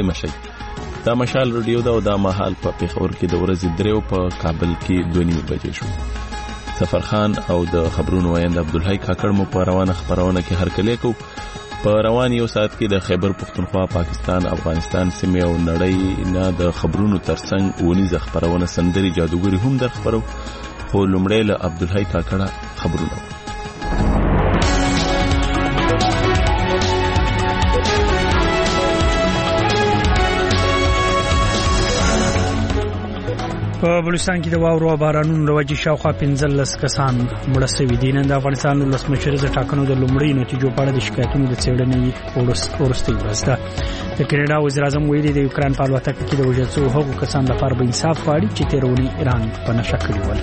مشي. دا مشال رادیو دا او دا مهال په پیښور کې د ورځې 3 په کابل کې 2:30 بجې شو. سفرخان او د خبرونو وایند عبدالحی کاکړ مو په روانه خبرونه کې هرکلی کو. په روان یو ساعت کې د خیبر پختونخوا، پاکستان، افغانستان سیمې او نړۍ نه د خبرونو ترڅنګ ونیزه خبرونه سندري جادوګری هم در خبرو. خو لومړی له عبدالحی کاکړ خبرونه. په بلوچستان کې د واورو او بارانونو له وجې شاوخوا 15 کسان مړه شوي دي. نن د افغانستان ولسمشر د ټاکنو د لومړۍ نتیجو په اړه د شکایتونو د څېړنې وروستۍ ورځ ده. د کینیډا وزیر اعظم ویلي د یوکران په الوتکه کې د وژل شوو هغو کسانو لپاره به انصاف غواړي چې تېره اونۍ ایران په نشه کړي ول.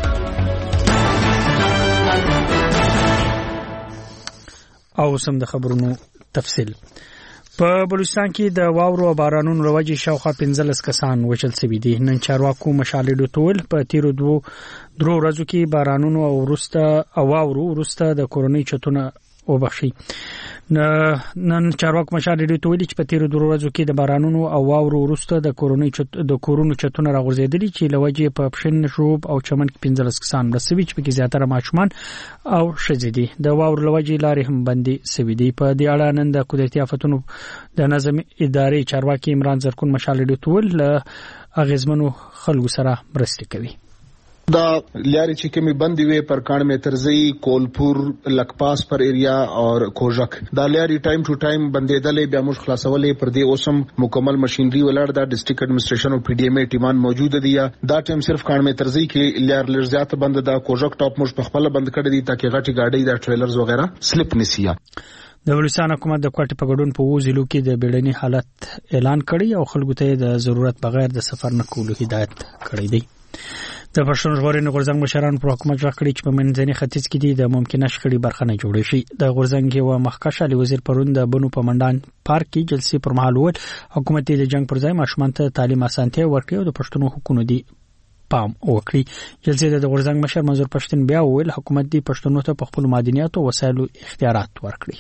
او سم د خبرونو تفصیل. په بلوچستان کې د واورو او بارانونو له وجې شاوخوا 15 کسان وژل شوي دي. نن چارواکو مشالې ټول په تیرو درو ورځو کې بارانونو او واورو وروسته د کورونی چتونه وبخشي. نن چارواکو مشالې ټول چې په تیرو درو ورځو کې د بارانونو او واورو وروسته د کورونو چتونه راغورځېدلي چې له وجې په پښین، شروب او چمن کې 15 کسان مړه شوي چې پکې زیاتره ماشومان او ښځې دي. د واورو له وجې لارې هم بندي شوي دي. په دې اړه نن د قدرتي آفتونو د نظم ادارې چارواکي عمران زرکون مشالې ټول له اغیزمنو خلکو سره مرسته کوي. دا لارې چې کومې بندي وي پر کان میں ترزئی، کولپور، لکپاس پر ایریا اور کوژک دا لارې ټایم ټو ټایم بندیدلې بیا موږ خلاصولې پر دې اوسم مکمل مشینری ولر دا ډسټریکټ ایڈمنسټریشن او پی ډی ایم ای ټیمان موجود دي. دا ټایم صرف کان میں ترزئی کې لار لږ زیات بند دا کوژک ټاپ موږ په خپل بند کړی دي تاکي غټي گاډي دا ټریلرز وغیرہ سلیپ نسیا. د بلوچستان حکومت د کوټې په ګډون په وزلو کې د بیړني حالت اعلان کړی او خلکو ته د ضرورت بغیر د سفر نه کولو هدایت کړی دی. د پښتون ژغورنې غورځنګ مشران پر حکومت راکړي چې په منځني ختیځ کې د ممکنه شخړې برخه نه جوړ شي. د غورځنګ یو مخکښ علي وزیر پرون د بنو په منډان پارک کې جلسې پر مهال وویل حکومت د جنگ پر ځای ماشومان ته تعلیم اسانتیا ورکړي او د پښتنو حقوقو دی پام وکړي. جلسې د غورځنګ مشر منظور پښتون بیا وویل حکومت دی پښتنو ته په خپل معدنیات او وسایلو اختیارات ورکړي.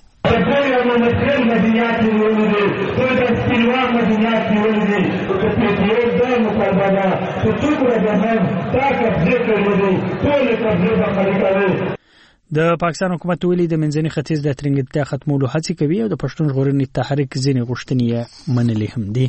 د پاکستان حکومت ویلي د منځني ختیځ د ترنګلتیا ختمولو هڅې کوي او د پښتون ژغورنې تحریک ځینې غوښتنې منلې هم دي.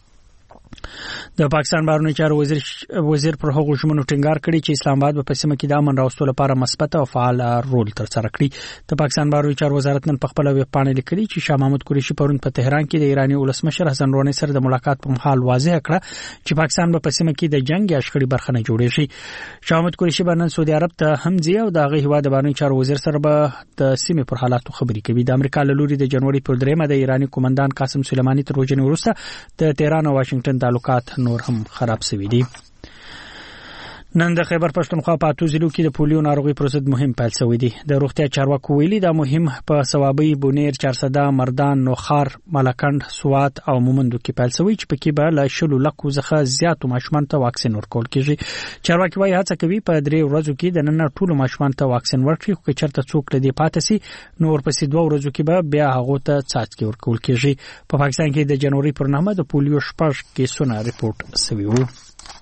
د پاکستان بهرنیو چارو وزیر پر هغو ژمنو ټینګار کړی چې اسلام آباد په سیمه کې د امن راوستلو لپاره مثبت او فعال رول ترسره کړي. د پاکستان بهرنیو چارو وزارت نن په خپل ویب پاڼه لیکلي چې شاه محمود قریشي پرون په تهران کې د ایرانی ولسمشر حسن روحاني سره د ملاقات په مهال واضح کړه چې پاکستان په سیمه کې د جنگ یا شخړې برخه نه جوړې شي. شاه محمود قریشي نن سعودي عرب ته هم ځي او د هغه هیواد بهرنیو چارو وزیر سره به د سیمې پر حالاتو خبرې کوي. د امریکا له لوري د جنوري پر 3 د ایرانی کمانډان قاسم سلیمانی تر وژنې وروسته د تهران او واشنگټن تعلقات نور هم خراب شوي دي. نن د خیبر پښتونخوا په اتو ضلعو کې د پولیو ناروغي پر ضد مهم پیل شوی دی. د روغتیا چارواکو ویلي دا مهم په سوابي، بونیر، چارسده، مردان، نوخار، ملکند، سوات او مومندو کې پیل شوی چې پکې به له 10 لک څخه زیاتو ماشومان ته واکسین ورکول کیږي. چارواکي وايي هڅه کوي په 3 ورځو کې د نن ټولو ماشومان ته واکسین ورکړي، خو چېرته څوک لدی پاتې سي نو ورپسې 2 ورځو کې به بیا هغه ته څاڅکي ورکول کیږي. په پاکستان کې د جنوري پر 9 د پولیو 6 کیسونه ریپورت شوي وو.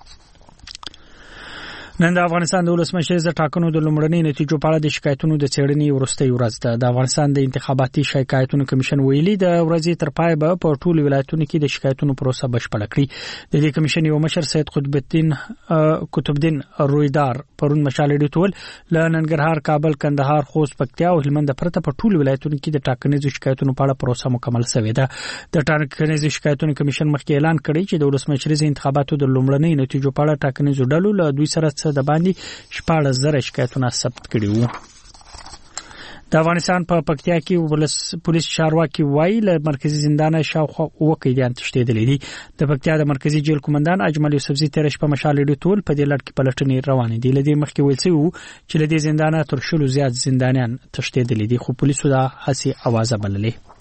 نن د افغانستان د ولسمشر د ټاکنو د لومړنۍ نتیجو په اړه د شکایتونو د څېړنې وروستۍ ورځ ده. د افغانستان د انتخاباتي شکایتونو کمیشن ویلي د ورځې تر پای به په ټولو ولایتونو کې د شکایتونو پروسه بشپړه کړي. د دې کمیشن یو مشر سید قطبالدین رویدار پرون مشالې ټول له ننګرهار، کابل، کندهار، خوست، پکتیا او هلمند پرته په ټولو ولایتونو کې د ټاکنیزو شکایتونو په اړه پروسه مکمل شوې ده. د ټاکنیزو شکایتونو کمیشن مخکې اعلان کړی چې د ولسمشر د انتخاباتو د لومړنۍ نتیجو په اړه ټاکنیزو ډلو له دوی سره د باندې 14,000 شکایتونه ثبت کړي وو. د افغانستان په پکتیا کې پولیس چارواکي وایي له مرکزی زندان شاوخوا 9 قیدیان تښتېدلي دي. د پکتیا د مرکزی جیل قومندان اجمل یوسفزي تیر شپه مشالې ټول په دې لړ کې پلټنې روانې دي. لدې مخکې ویل شوی وو چې له دې زندانه تر 100 زیات زندانیان تښتېدلي دي، خو پولیسو دا هڅې اوازه بللې.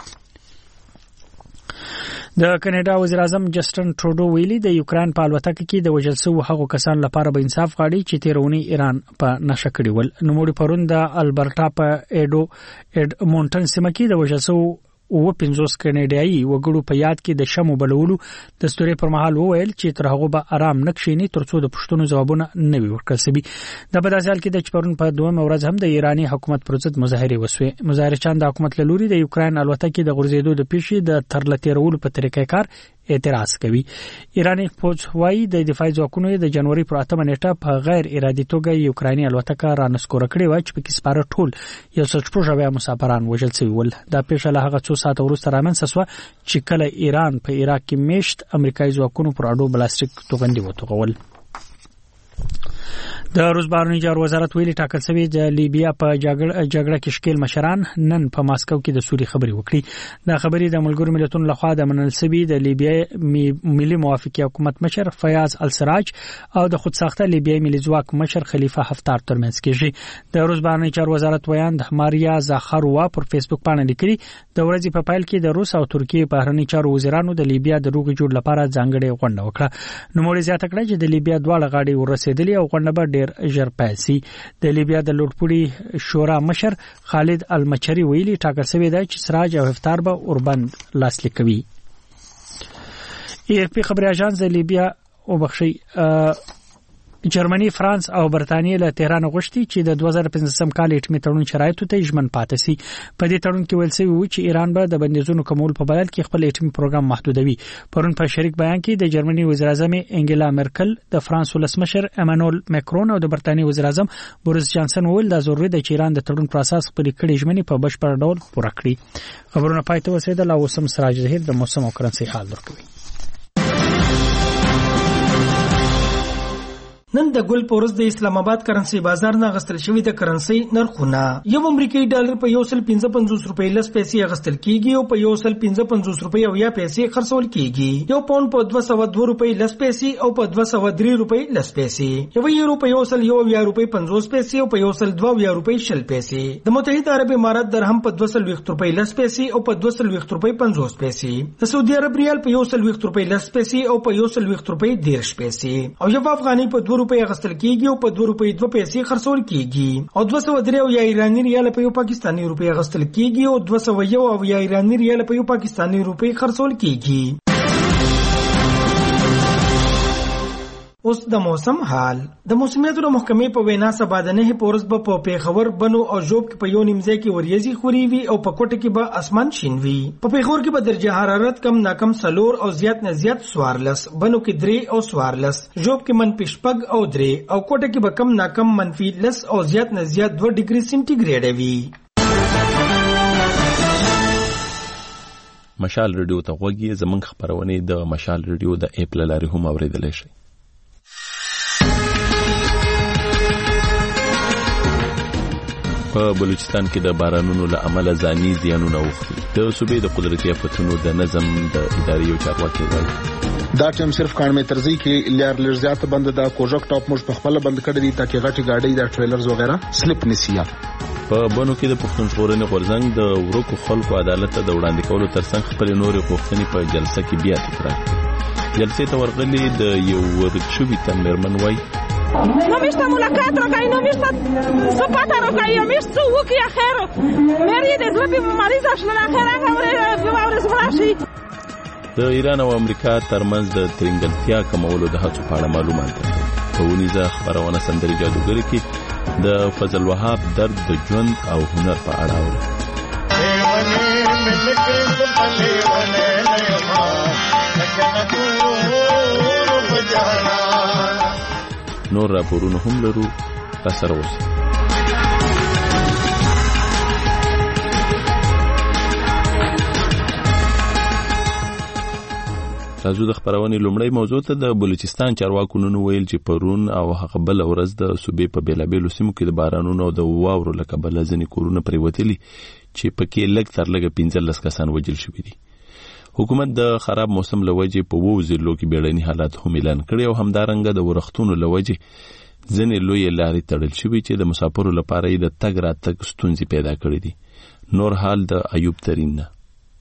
د کینیډا وزیر اعظم جسټن ټروډو ویلي د یوکران په الوتکه کې د وژل شوو هغو کسانو لپاره به انصاف غواړي چې تیرونی ایران په نشه کړی ول. نوموړي پرون د البرټا په اډمونټن سیمه کې د وژل شوو 50 کینیډایي وګړو په یاد کې د شمو بلولو د ستوري پر مهال وویل چې تر هغه به آرام نکښینی ترڅو د پښتنو ځوابونه نه وي ورکړل شي. د بداسال کې د چپرون په دوه ورځ هم د ایرانی حکومت پر ضد مظاهره وسوې. مظاهرچان د حکومت له لوري د یوکرين الوتکې د غورځېدو د پیښې د ترلتیرولو په طریقې کار اعتراض کوي. ایرانی فوج وايي د دفاعي ځواکونو د جنوري پر 8 نیټه په غیر ارادي توګه یوکراني الوتکه رانسکور کړې و چې په کې سپاره ټول 114 مسافران وژل شوي ول. دا پیښه له هغه څو ساعت وروسته رامنځته شوه چې کله ایران په عراق کې میشت امریکایي ځواکونو پر اډو بلاستیک توغندي وتوغول. د روس بهرنی چارو وزارت ویلي ټاکل شوی د لیبیا په جګړه کې شکیل مشران نن په ماسکو کې د سوري خبري وکړي. دا خبري د ملګرو ملتونو لخوا د منل شوی د لیبیا ملي موافقه حکومت مشر فیاض السراج او د خودساخته لیبیا ملي ځواک مشر خلیفه حفتار ترمنځ کېږي. د روس بهرنی چارو وزارت ویاند ماریا زاخاروا پر فیسبوک باندې لیکلي د ورځې په پایل کې د روس او ترکیه بهرنی چارو وزیرانو د لیبیا د روغ جوړ لپاره ځانګړې غونډه وکړه. نو موږ زیاته کړه چې د لیبیا دواړه غاړي ورسېدلې او غونډه به ډېر ژر پیسي. د لیبیا د لوټپوړي شورا مشر خالد المچری ویلي ټاکل شوی دی چې سراج او حفتار به اوربند لاسلیک کوي. AFP خبري اژانس د لیبیا او بخشي جرمني، فرانس او برتانیې له تهران غوښتي چې د 2015 کال اټومي تړون شرایطو ته ژمن پاتې شي. په دې تړون کې ویل شوی و چې ایران به د بندیزونو کمول په بدل کې خپل اټومي پروګرام محدودوي. پرون په شریک بیان کې د جرمني وزیر اعظم انګلا مرکل، د فرانس ولسمشر امانوئل ماکرون او د برتانیې وزیر اعظم بوریس جانسن ویل دا ضروري ده چې ایران د تړون پر اساس خپل کړي ژمنې په بشپړ ډول پوره کړي. خبرونه پای ته ورسېدل او سم سراج ظهیر د موسم او کرنسي حال ورکوي. نن د ګل پورس د اسلام آباد کرنسي بازار نه غستل شوی د کرنسي نرخونه. یو امریکایي ډالر په 155 روپۍ لس پیسې غستل کیږي او په 155 روپۍ او یا پیسې خرڅول کیږي. یو پاوند په 202 روپۍ لس پیسې او په 203 روپۍ لس پیسې. یو یورو په 101 روپۍ 50 پیسې او په 102 روپۍ شل پیسې. د متحده عرب امارات درهم په 220 روپۍ لس پیسې او په 220 روپۍ 50 پیسې. د سعودي عرب ریال په 120 روپۍ لس پیسې او په 120 روپۍ 10 پیسې. او یو افغاني په 2 روپۍ غستل کیږي او په 2 روپۍ 2 پیسې خرڅول کیږي. او 203 یا ایرانی ریال په یو پاکستانی روپۍ غستل کیږي او 201 یا ایرانی ریال په یو پاکستانی روپۍ خرڅول کیږي. اوس د موسم حال. د موسمیاتو د محکمې په وینا سبا د نه پورس په پیښور، بنو او ژوب کې په یو نیمځای کې وریځي خوري وي او په کوټه کې به اسمان شین وي. په پیښور کې به درجه حرارت کم ناکم 4 او زیات نه زیات 14، بنو کې 3 او 14، ژوب کې منفي 6 او 3 او کوټه کې به کم ناکم منفي 10 او زیات نه زیات 2 ډیګري سنټیګریډ وي. مشال ریډیو ته غوږی زمونږ خبرونه د مشال ریډیو د اپ لاري هم اوریدل شي. په بلوچستان کې د بارانونو له امله ځاني زیانونه وخوري. د صوبې د قدرتي آفتونو د نظم د ادارې یو چارواکي وایي دا ټیم صرف کانمه ترځي کې لیار لرزيات بند دا کوژک ټاپ موږ په خپل بند کړی دي ترڅو غټي گاډي د ټریلرز وغیرہ سلیپ نسیا. په بنو کې د پښتون ژغورنې غورځنګ د ورکو خلکو عدالت ته د وړاندې کولو ترڅنګ خپل نورې غوښتنې په جلسه کې بیا تکرار کړې. جلسې ته ورغلي د یو ورکشوي تمرمن وایي No mi está ملاقات راکای، نو می está صحبت راکای، می است وکی اخر مری د زوبي مریض شول اخر هغه بیمار زفراشي. د ایران او امریکا ترمنځ د ترنګلتیا کمولو د هڅو په اړه معلومات ورکړي. په ونیزه خبرونه سندري جادوګر کې د فضل وهاب درد د ژوند او هنر په اړه اوري. نور راپورونه هم لرو، تاسو اوسئ. تاسو د خبرونې لومړی موضوع ته د بلوچستان چارواکو نن ویل چې پرون او هغه بل ورځ د صوبې په بیلابیلو سیمو کې د بارانونو او د واورو له کبله ځینې کورونه پریوتلي چې پکې لږ تر لږه 15 کسان وژل شوي دي. حکومت د خراب موسم له وجې په 2 ضلعو کې بیړني حالات هم اعلان کړي او همدارنګه د ورښتونو له وجې ځینې لوی لارې تړل شوي چې د مسافرو لپاره یې د تګ راتګ ستونزې پیدا کړې دي. نور حال د ایوب ترین نه.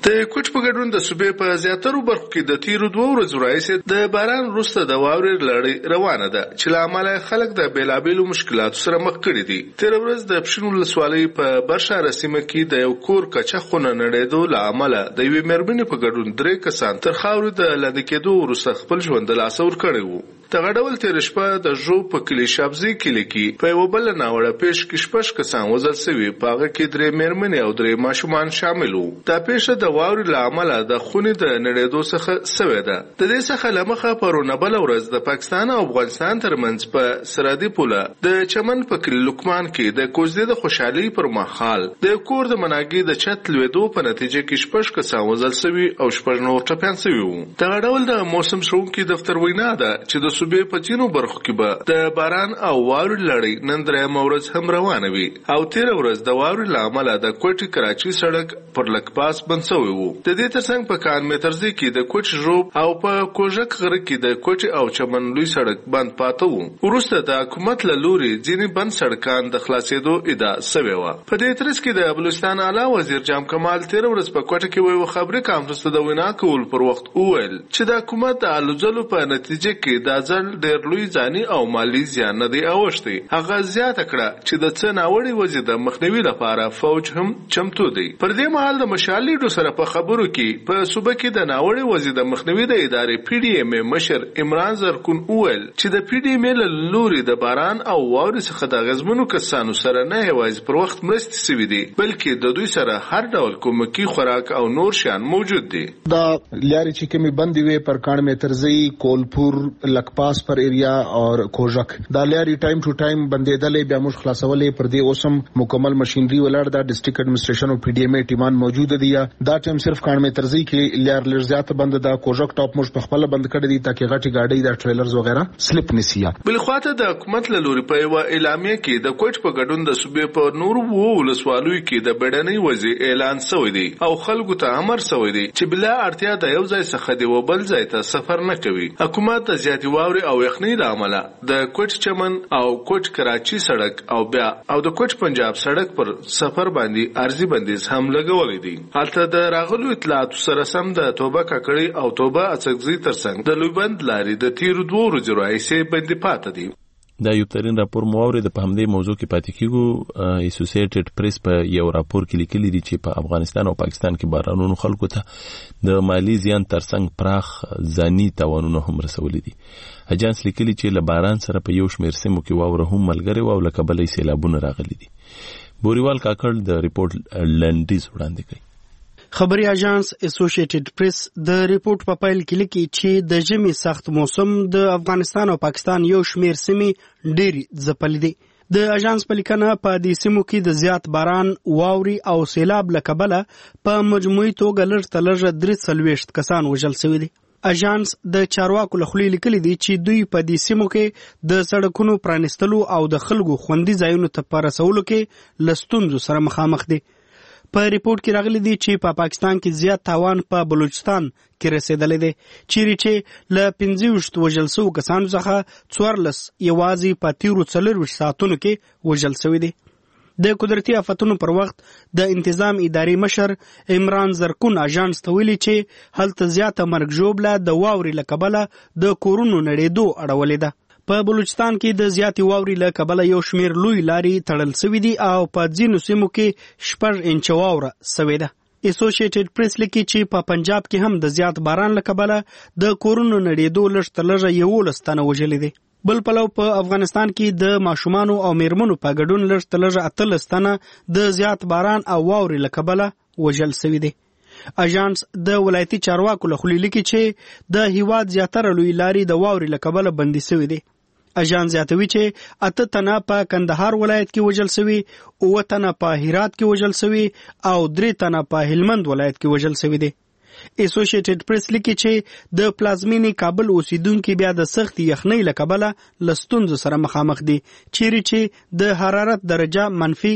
د کوټ په ګډون د صوبې په زیاترو برخو کې د تیرو 2 ورځو راهیسې د باران وروسته د واورې لړۍ روانه ده چې له امله خلک د بیلابیلو مشکلاتو سره مخ کړي دي. تېره ورځ د پښین ولسوالۍ په برشاره سیمه کې د یو کور کچه خونه نړېدو له امله د یوې مېرمنې په ګډون 3 کسان تر خاورې د لاندې کېدو وروسته خپل ژوند له لاسه ورکړی وو. دغه ډول تېره شپه د ژوب په کلي شابزي کلي کې په یوه بله ناوړه پیښ کې 6 کسان وژل سوي، په هغه کې 3 مېرمنې او 3 ماشومان شامل وو. دا پیښه د واورې له امله د خونې د نړېدو څخه سوې ده. د دې څخه له مخه پرونه بله ورځ د پاکستان او افغانستان ترمنځ په سرحدي پوله د چمن په کلي لقمان کې د کوزدې د خوشحالۍ پر مهال د کور د مناګي د چت لوېدو په نتیجه کې 6 کسان وژل سوي او 6 نور ټپیان سوي وو. دغه ډول د موسم څارونکي دفتر وینا ده چې د صوبې په ځینو برخو کې به د باران او واورې لړۍ نن درېیمه ورځ هم روانه وي او تېره ورځ د واورې له امله د کوټې کراچي سړک پر لکپاس بند سوی وو. د دې ترڅنګ په کان میترزي کې د کوټ ژوب او په کوژک غره کې د کوټې او چمن لوی سړک بند پاته وو. وروسته د حکومت له لوري ځینې بند سړکان د خلاصېدو ادعا سوې وه. په دې ترڅ کې د بلوچستان اعلی وزیر جام کمال تېره ورځ په کوټه کې یوه خبري کانفرنس ته د وینا کولو پر وخت وویل چې د حکومت د هلو ځلو په نتیجه کې دا ځل ډېر لوی ځاني او مالي زیان نه دی اوښتی. هغه زیاته کړه چې د څه ناوړې وضع د مخنیوي لپاره فوج هم چمتو دی. پر دې مهال د مشال لیډو سره په خبرو کې په صوبه کې د ناوړې وضع د مخنیوي د ادارې پی ډي ایم مشر عمران زرکون وویل چې د پی ډي ایم له لوري د باران او واورې څخه د غزمنو کسانو سره نه یوازې پر وخت مرستې سوي دي بلکې د دوی سره هر ډول کومکی خوراک او نور شیان موجود دي. دا لارې چې کومې بندې وي پر کان میترزي، کولپور، لکپاس پر ایریا اور کوژک دا لارې ټایم ټو ټایم بندېدلې بیا موږ خلاصولې. پر دې اوسم مکمل مشینری ولر دا ډسټریکټ ایڈمنسټریشن او پی ډي ایم ټیمان موجود دي. دا ټایم صرف کان میترزي کې لار لږ زیات بند دا کوژک ټاپ موږ په خپل بند کړی دي ترڅو غټي گاډي دا ټریلرز وغیرہ سلیپ نسی. بل خواته د حکومت له لوري په یو اعلامیه کې د کوټ په ګډون د صوبې په نورو ولسوالۍ کې د بیړنۍ وضع اعلان شوی دی او خلکو ته امر شوی دی چې بلا اړتیا د یو ځای څخه دی و بل ځای ته سفر نه کوي. حکومت د زیاتې واورې او یخنۍ له امله د کوټ چمن او کوټ کراچي سړک او د کوټ پنجاب سړک پر سفر باندې ارزي بندیز هم لګولې دي. هلته د راغلو اطلاعاتو سره سم د توبه ککړې او توبه اڅکزي ترڅنګ د لوبند لارې د تیرو 2 ورځو راهیسې بندي پاتې دي. دا یو ترين راپور مو د په همدې موضوع کې پاتې کیږو. اسوسییټډ پریس په یو راپور کې لیکلي دي چې په افغانستان او پاکستان کې بارانونو خلکو ته د مالی زیان ترڅنګ پراخ ځاني تاوانونه هم رسولي دي. اجانس لیکلي چې له باران سره په یو شمېر سیمو کې واوره هم ملګرې وه او له کبله سیلابونه راغلي دي. بوریوال کاکړ د ریپورت لنډیز وړاندې کوي. خبري اژانس اسوسییټډ پریس د ریپورت په پیل کې لیکي چې د ژمي سخت موسم د افغانستان او پاکستان یو شمېر سیمې ډېرې ځپلې دي. د اژانس په لیکنه په دې سیمو کې د زیات باران، واوري او سیلاب له کبله په مجموعي توګه لږ تر لږه 43 کسان وژل شوي دي. اژانس د چارواکو له خولې لیکلي دي چې دوی په دې سیمو کې د سړکونو پرانیستلو او د خلکو خوندي ځایونو ته په رسولو کې له ستونزو سره مخامخ دي. په ریپورت کې راغلي دي چې په پاکستان کې زیات تاوان په بلوچستان کې رسیدلی دی، چیرې چې له 25 وژل شوو کسانو څخه 14 یوازې په تیرو 24 ساعتونو کې وژل شوي دي. د قدرتي آفتونو پر وخت د انتظام ادارې مشر عمران زرکون اژانس ته ویلي چې هلته زیاته مرګ ژوبله د واورې له کبله د کورونو نړېدو اړولې ده. په بلوچستان کې د زیاتې واورې له کبله یو شمېر لوی لارې تړل شوي دي او په ځینو سیمو کې 6 انچه واوره شوې ده. اسوسییټډ پریس لیکي چې په پنجاب کې هم د زیات باران له کبله د کورونو نړېدو لږ تر لږه 11 تنه وژلي دي. بل پلو په افغانستان کې د ماشومانو او میرمنو په ګډون لږ تر لږه 18 تنه د زیات باران او واورې له کبله وژل شوي دي. اژانس د ولایتي چارواکو له خولې لیکي چې د هیواد زیاتره لوی لارې د واورې له کبله بندي شوي دي. اژانس زیاتوي چې 8 تنه په کندهار ولایت کې وژل شوي، 9 تنه په هرات کې وژل شوي او 3 تنه په هلمند ولایت کې وژل شوي دي. اسوسییټډ پریس لیکي چې د پلازمینې کابل اوسیدونکو بیا د سخت یخنۍ له کبله له ستونزو سره مخامخ دي، چیرې چې د حرارت درجه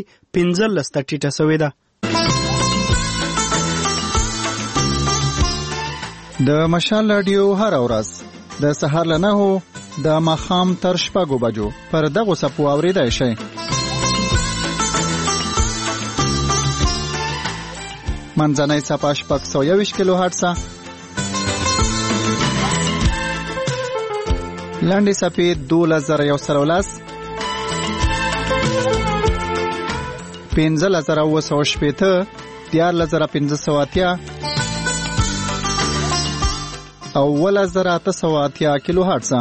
-15 ټیټه شوې ده. د مشال رادیو هر ورځ د سهار له 9 د ماښام تر 6 بجو پر دغه صفو اوریدای شئ. منځنۍ څپه 621 کیلو هرتز، لنډې څپې 12110، 15980، 14580 او 11880 کیلو هرتز.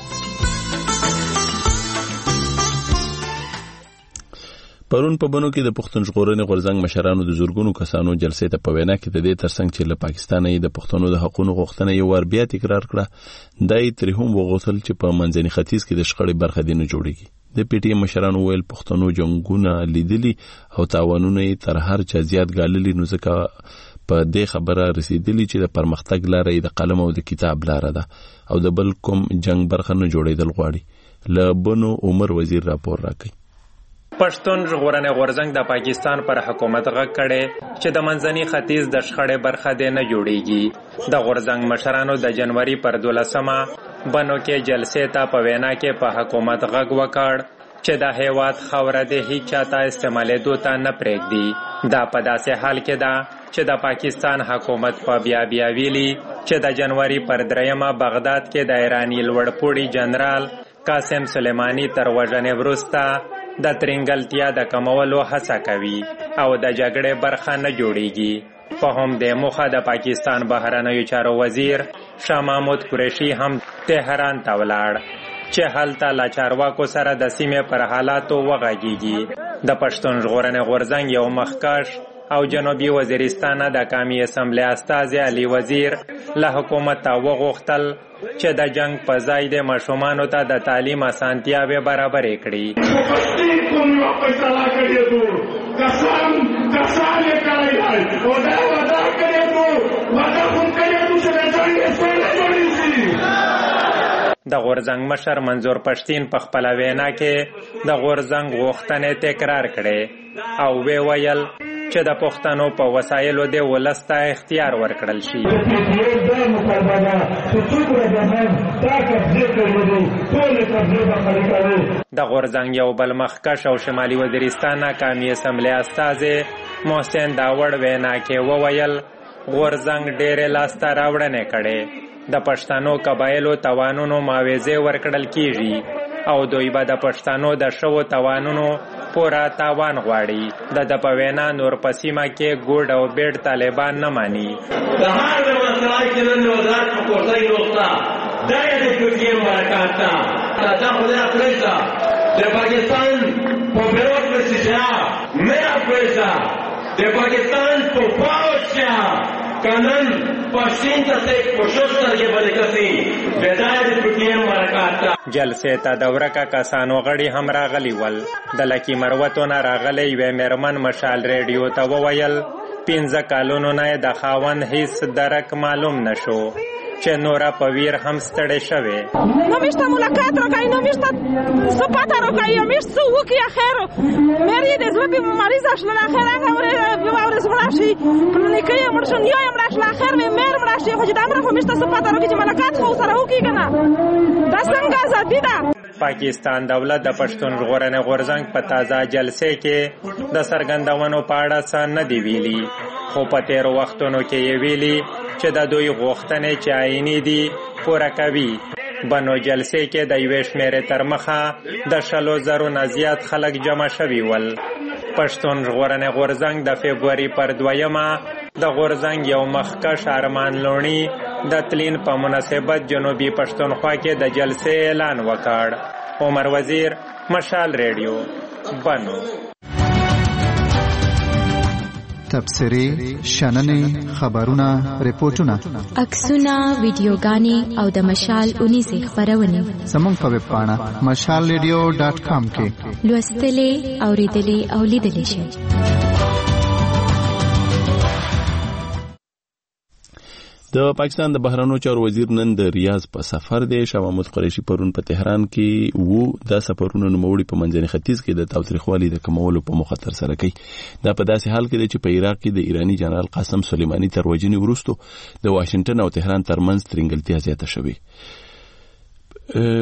پرون په بنو کې د پښتون ژغورنې غورځنګ مشرانو د زورګونو کسانو جلسې ته په وینا کې د دې ترڅنګ چې له پاکستانه د پښتنو د حقوقو غوښتنه یو ور بیا تکرار کړه، دای تر هم وغوښتل چې په منځني ختیځ کې د شخړې برخه دي نه جوړيږي. د پی ټی ایم مشرانو ویل پښتنو جنگونه لیدلي او تاوانونه تر هر چا زیات ګاللي، نو ځکه په دې خبره رسیدلی چې د پرمختګ لاره د قلم او د کتاب لاره ده او د بل کوم جنگ برخه نه جوړېدل غواړي. له بنو عمر وزیر راپور راکړي. پښتون ژغورنې غورځنګ د پاکستان پر حکومت غږ کړي چې د منځني ختیځ د شخړې برخه دې نه جوړيږي. د غورځنګ مشرانو د جنوري پر 12مه بنو کې جلسې ته په وینا کې په حکومت غږ وکړ چې د هیواد خاوره دې هیڅ چاته استعمالېدو ته نه پرېږدي. دا په داسې حال کې ده چې د پاکستان حکومت په بیا ویلي چې د جنوري پر 3مه بغداد کې د ایرانی لوړپوړي جنرال قاسم سلیمانی تر وژنې وروسته د ترنګلتیا د کمولو هڅه کوي او د جګړې برخه نه جوړيږي. په هم د موخه د پاکستان بهرنیو چارو وزیر شاه محمود قریشي هم تهران ته ولاړ چې هلته لا چارواکو سره د سیمې پر حالاتو وغږیږي. د پښتون ژغورنې غورځنګ یو مخکښ او جنوبي وزیرستان د قومي اسمبلی استازي علي وزیر له حکومت وغوښتل چې د جنگ په ځای د ماشومانو ته د تعلیم اسانتیاوې برابرې کړي. د غورځنګ مشر منظور پښتین په خپل وینا کې د غورځنګ غوښتنې تکرار کړي او ویل چې د پښتنو په وسایلو د ولسته اختیار ورکړل شي. د غورځنګ یو بل مخکښ او شمالي وزیرستان قومي اسمبلی استازي محسن داوړ وینا کې وویل غورځنګ ډېرې لاسته راوړنې کړي، د پښتنو قبایلو توانونو معاوضې ورکړل کیږي او دوی به د پښتنو د شوو توانونو پورا تاوان غواړي. د په وینا نور په سیمه کې ګوډ او بیډ طالبان نه مانی. د هر مسلای کې نن وزارت په کوټه کې وخته دا یې د کوټې مرکاته دا خدای افریقا د پاکستان په بیروکراسي ځا مې افریقا د پاکستان په پاوچا کنن پښین ته پښوستر کې باندې کسي بدايه د کوټې مرکاته. جلسې ته د ورکه کسانو غړي هم راغلي ول. د لکی مروتونه راغلي وې مرمن مشال ریډیو ته وویل 15 کالونو نه د خاوند هیڅ درک معلوم نشو چې نورا په ویر هم ستړی شوه. نو میشته ملاقات راکای، نو میشته سپاته راکای، میشته وکی اخر مری د زوبي مریض اشل اخر هغه ورس مراشي کلینیکي مرشن یو مراشل اخر مر مراشي خو د امر خو میشته سپاته راکای چې ملاقات خو سره وکی کنه دا څنګه ازادي ده. پاکستان دولت د پښتون ژغورنې غورځنګ په تازه جلسې کې د سرګندونو په اړه څه نه دی ویلي، خو په تیر وختونو کې یې ویلي چې د دوی غوښتنې چې آئینی دي پوره کوي. بنو جلسې کې د یوې شمېرې تر مخه د 100,000 نه زیات خلک جمع شوي ول. پښتون ژغورنې غورځنګ د فبروري پر 2مه د غورځنګ یو مخکښ ارمان لونی د تلین په مناسبت جنوبي پښتونخوا کې د جلسې اعلان وکړ. عمر وزیر، مشال ریډیو، بنو. تبصرې، شننې، خبرونه، ریپورتونه، عکسونه، ویډیوګانې او د مشال 19 خبرونه زموږ په ویب پاڼه mashalradio.com کې لوستلې، اوریدلې او لیدلې شئ. د پاکستان د بهرنیو چارو وزیر نن د ریاض په سفر دی. شاه محمود قریشي پرون په تهران کې وو. دا سفرونه نوموړي په منځني ختیځ کې د تاوتریخوالي د کمولو په موخه ترسره کوي. دا په داسې حال کې دی چې په عراق کې د ایرانی جنرال قاسم سلیمانی تر وژنې وروسته د واشنگټن او تهران ترمنځ ترنګلتیا زیاته شوې.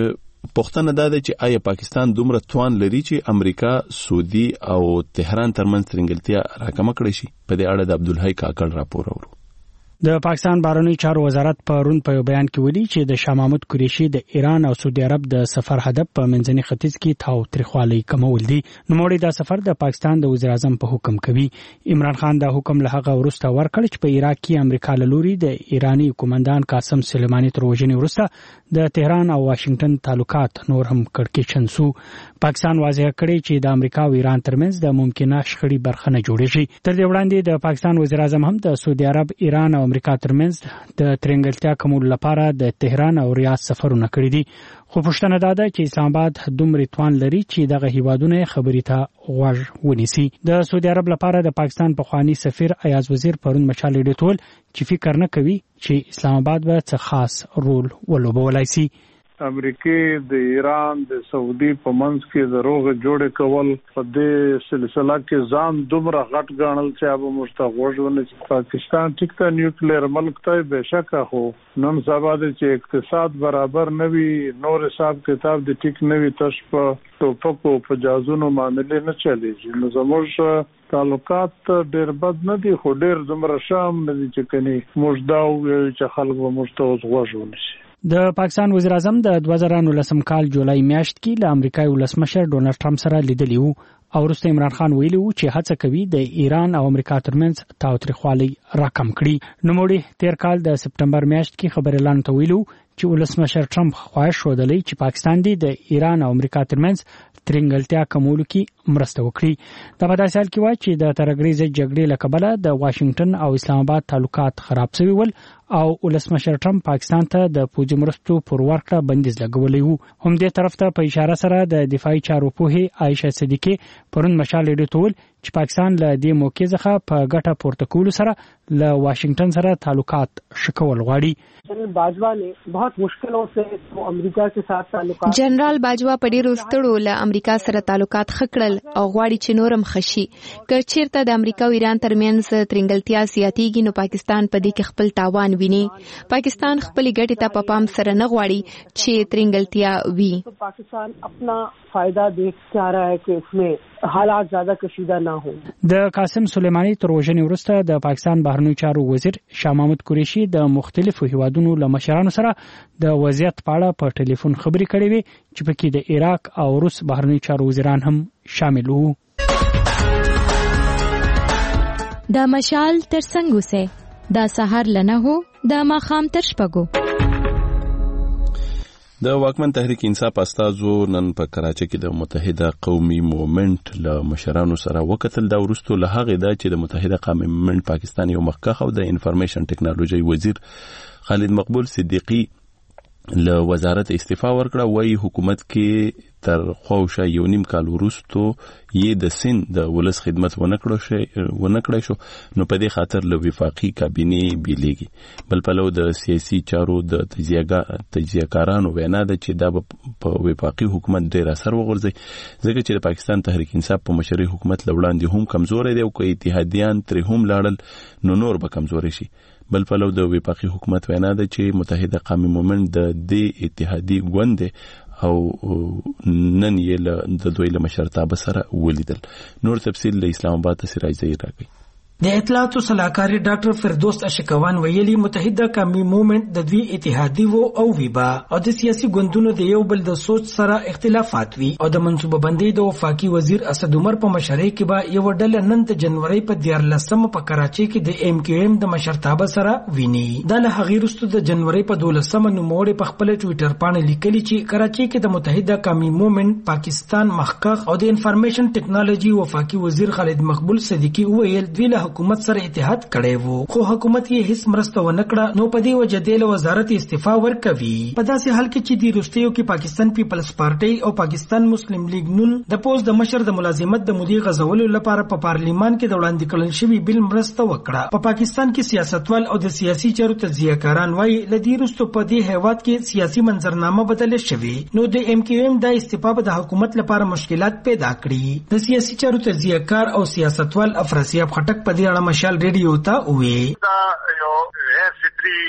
پوښتنه دا ده چې آیا پاکستان دومره توان لري چې امریکا، سعودي او تهران ترمنځ ترنګلتیا راکمه کړی شي؟ په دې اړه د عبدالحی کاکړ راپور اورو. د پاکستان بهرنیو چارو وزارت پرون په یو بیان کې ویلي چې د شاه محمود قریشي د ایران او سعودي عرب د سفر هدف په منځني ختیځ کې تاو تریخوالی کمول دي. نوموړي دا سفر د پاکستان د وزیر اعظم په حکم کوي. عمران خان دا حکم له هغه وروسته ورکړ چې په عراق کې امریکا له لوري د ایرانی قومندان قاسم سلیمانی تر وژنې وروسته د تهران او واشنگټن تعلقات نور هم کړکېچن شو. پاکستان واضح کړی چې د امریکا او ایران ترمنځ د ممکنه شخړې برخه نه جوړیږي. تر دې وړاندې د پاکستان وزیر اعظم هم د سعودي عرب، ایران او امریکا ترمنځ د ترنګلتیا کمولو لپاره د تهران او ریاض سفرونه کړی دي. خو پوښتنه دا ده چې اسلام آباد دومره توان لري چې دغه هیوادونه خبرې ته غوږ ونیسي. د سعودي عرب لپاره د پاکستان پخوانی سفیر ایاز وزیر پرون مشال ډیټول چې فکر نه کوي چې اسلام آباد به څه خاص رول ولوبولای شي. امریکای د ایران د سعودي په منځ کې د روغ جوړ کول په دې سلسله کې ځان دومره غټ ګڼل چې به مستغوژونه چې پاکستان ټیک ته نیوکلیر ملک ته بهشکه خو نن سبا د چې اقتصاد برابر نوي، نور حساب کتاب د ټیک نوي تش په ټوپکو په جازونو معاملې نه چلیږي. نو زموږ تعلقات ډېر بد نه دي، خو ډېر دومره شام نه دي چې کني موږ دا وایو چې خلک به موږ ته وغوږونه شي. د پاکستان وزیر اعظم د 2019 کال جولای میاشت کې له امریکایي ولسمشر ډونالد ټرمپ سره لیدلی وو او وروسته عمران خان ویلي وو چې هڅه کوي د ایران او امریکا ترمنځ تاوتریخوالی راکم کړي. نوموړي تیر کال د سپټمبر میاشت کې خبر اعلان ته ویلو چې ولسمشر ټرمپ خواهش ودلی چې پاکستان د ایران او امریکا ترمنځ ترنګلتیا کمولو کې مرسته وکړي. دا په داسې حال کې وایي چې د ترګریزې جګړې له کبله د واشنگټن او اسلام آباد تعلقات خراب شوي ول او ولسمشر ټرمپ پاکستان ته د پوځي مرستو پر ورکړه بندیز لګولی وو. هم دې طرف ته په اشاره سره د دفاعي چارو پوهې عایشه صدیقی پرون مشال ډیټول چې پاکستان له دې موقع څخه په ګټه پورته کولو سره له واشنگټن سره تعلقات شکول غواړي. General Bajwa ने बहुत मुश्किलों से अमेरिका के साथ ताल्लुकात जनरल बाजवा په ډیرو ستړو له امریکا سره تعلقات خکړل او غواړي چې نورم خشي. که چیرته د امریکا او ایران ترمنځ ترنګلتیا زیاتیږي نو پاکستان په دې کې خپل تاوان ویني. پاکستان خپل ګټې ته په پام سره نه غواړي چې ترنګلتیا وي. پاکستان خپل فائدہ دیکھ چاہ رہا ہے کہ اس میں حالات زیادہ کشیدہ نہ ہوں. د قاسم سلیمانی تر وژنې وروسته د پاکستان بهرنیو چارو وزیر شاه محمود قریشي د مختلفو هیوادونو له مشرانو سره د وضعیت په اړه په ټلیفون خبرې کړې وې چې پکې د عراق او روس بهرنیو چارو وزیران هم شامل وو. د مشال ترڅنګ اوسه د سحر لنه هو د ماخام تر شپږو. د واکمن تحریک انصاف استازو نن په کراچۍ کې د متحده قومي موومنت له مشرانو سره وکتل. دا وروسته له هغه دا چې د متحده قومي موومنت پاکستان یو مخکښ او د انفارمیشن ټیکنالوژي وزیر خالد مقبول صدیقی له وزارت استعفا ورکړه. وایي حکومت کې تر خوښه یو نیم کال وروسته یې د سند د ولس خدمت ونکړای شو، نو په دې خاطر له وفاقي کابینې بیلیږي. بل پلو د سیاسي چارو د تجزیه‌کارانو وینا ده چې دا په وفاقي حکومت ډېر اثر وغورځي، ځکه چې د پاکستان تحریک انصاف په مشري حکومت لوړاندې هم کمزوري دی او که اتحادیان ترې هم لاړل نو نور به کمزوري شي. بل پلو د وفاقي حکومت وینا ده چې متحده قومي موومنت د دې اتحادي ګوند او نن یې د دوی له مشرتابه سره ولیدل. نور تفصیل له اسلام آباد سراج ظهیر راغی. د اطلاعاتو صلاحکار ډاکټر فردوس اشکوان ویلي متحده قومي موومنت د دوی اتحادي وو او ویبا او د سیاسي ګوندونو د یو بل د سوچ سره اختلافات وی او د منصوبه بندي د وفاقي وزیر اسد عمر په مشرۍ کې به یو ډله نن د جنوري په 14 په کراچۍ کې د ایم کیو ایم د مشرتابه سره ویني. دا له هغې وروسته د جنوري په 12 نوموړي په خپل ټوئیټر باندې لیکلي چې کراچۍ کې د متحده قومي موومنت پاکستان مخکښ او د انفارمیشن ټیکنالوژي وفاقي وزیر خالد مقبول صدیقی ویل دوی له حکومت سره اتحاد کړی وو، خو حکومت یې هیڅ مرسته ونه کړه، نو په دې وجه د وزارت استعفا ورکوي. په داسې حال کې چې د روسیو کې پاکستان پیپلز پارټي او پاکستان مسلم لیگ نون د پوز د مشر د ملازمت د مودې غزولو لپاره په پارلیمان کې د وړاندې کړل شوی بل مرسته وکړه. په پاکستان کې سیاستوال او د سیاسي چارو تجزیه‌کاران وایي لدی روسو په دې هیواد کې سیاسي منظرنامه بدل شوی، نو د ایم کیو ایم د استعفا د حکومت لپاره مشکلات پیدا کړي. د سیاسي چارو تجزیه‌کار او سیاستوال افراسیاب خټک په دې اړه مشال ریډیو ته وی دا یو فطری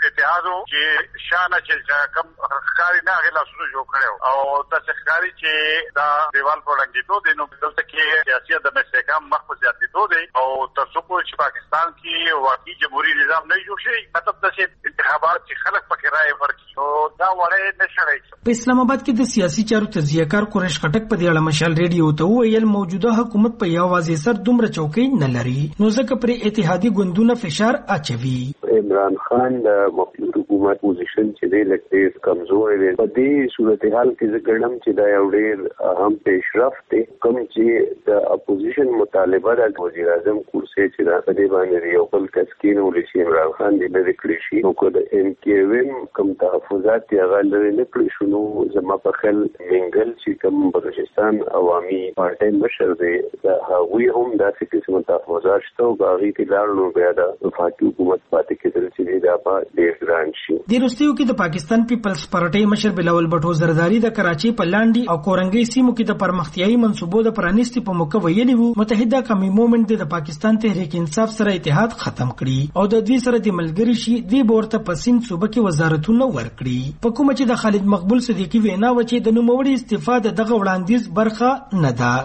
اتحادو چې شانه چې کم ښکاری نه غلا سره جوړ کړو او د ښکاری چې دا دیوال په لګیدو دي نو دلته کې سیاسي د مستحکم مخ زیاتېدو دي او تاسو کو چې پاکستان کې واقعي جمهوریت نظام نه جوړ شي مطلب د انتخابات چې خلک پکې رائے ورکړي او دا وړه نشي. په اسلام آباد کې د سیاسي چارو تجزیه کار قریش خټک په دې اړه مشال ریډیو ته ویل موجوده حکومت په یو واځي سر دومره چوکۍ نه لري نو ځکه پر اتحادی ګوندونه فشار اچوي. عمران خان د مخلوط حکومت پوزیشن چې دی لکه کمزور دی په دې صورتحال کې ځکړم چې دا یو ډېر اهم پیشرفت دی کوم چې د اپوزیشن مطالبه د وزیر اعظم کرسي چې دا په دې باندې یو بل تسکین ولسی عمران خان دی لري کړی شي نو کو د ان کې ویم کوم تحفظات یې غلري نه کړی شنو زما په خل منګل چې کوم بلوچستان عوامي پارټي مشر دی دا هغوی هم داسې قسم تحفظات شته او باغی کې لاړو بیا د وفاقي حکومت پاتې کېدل چې دا په ډېر ګران شي. د روسیو کې د پاکستان پیپلز پارټي مشر بلاول بټو زرداری د کراچي په لاندې او کورنګي سیمو کې د پرمختیايي منصوبو د پرانیستي په موقع ویلي وو متحده قومي موومېنټ د پاکستان تحریک انصاف سره اتحاد ختم کړي او د دوی سره د ملګری شي دی ورته په سیند صوبه کې وزارتونه ورکړي په کومه چې د خالد مقبول صدیقي وینا و چې د نوموړي استفاده دغه وړاندیز برخه نه ده.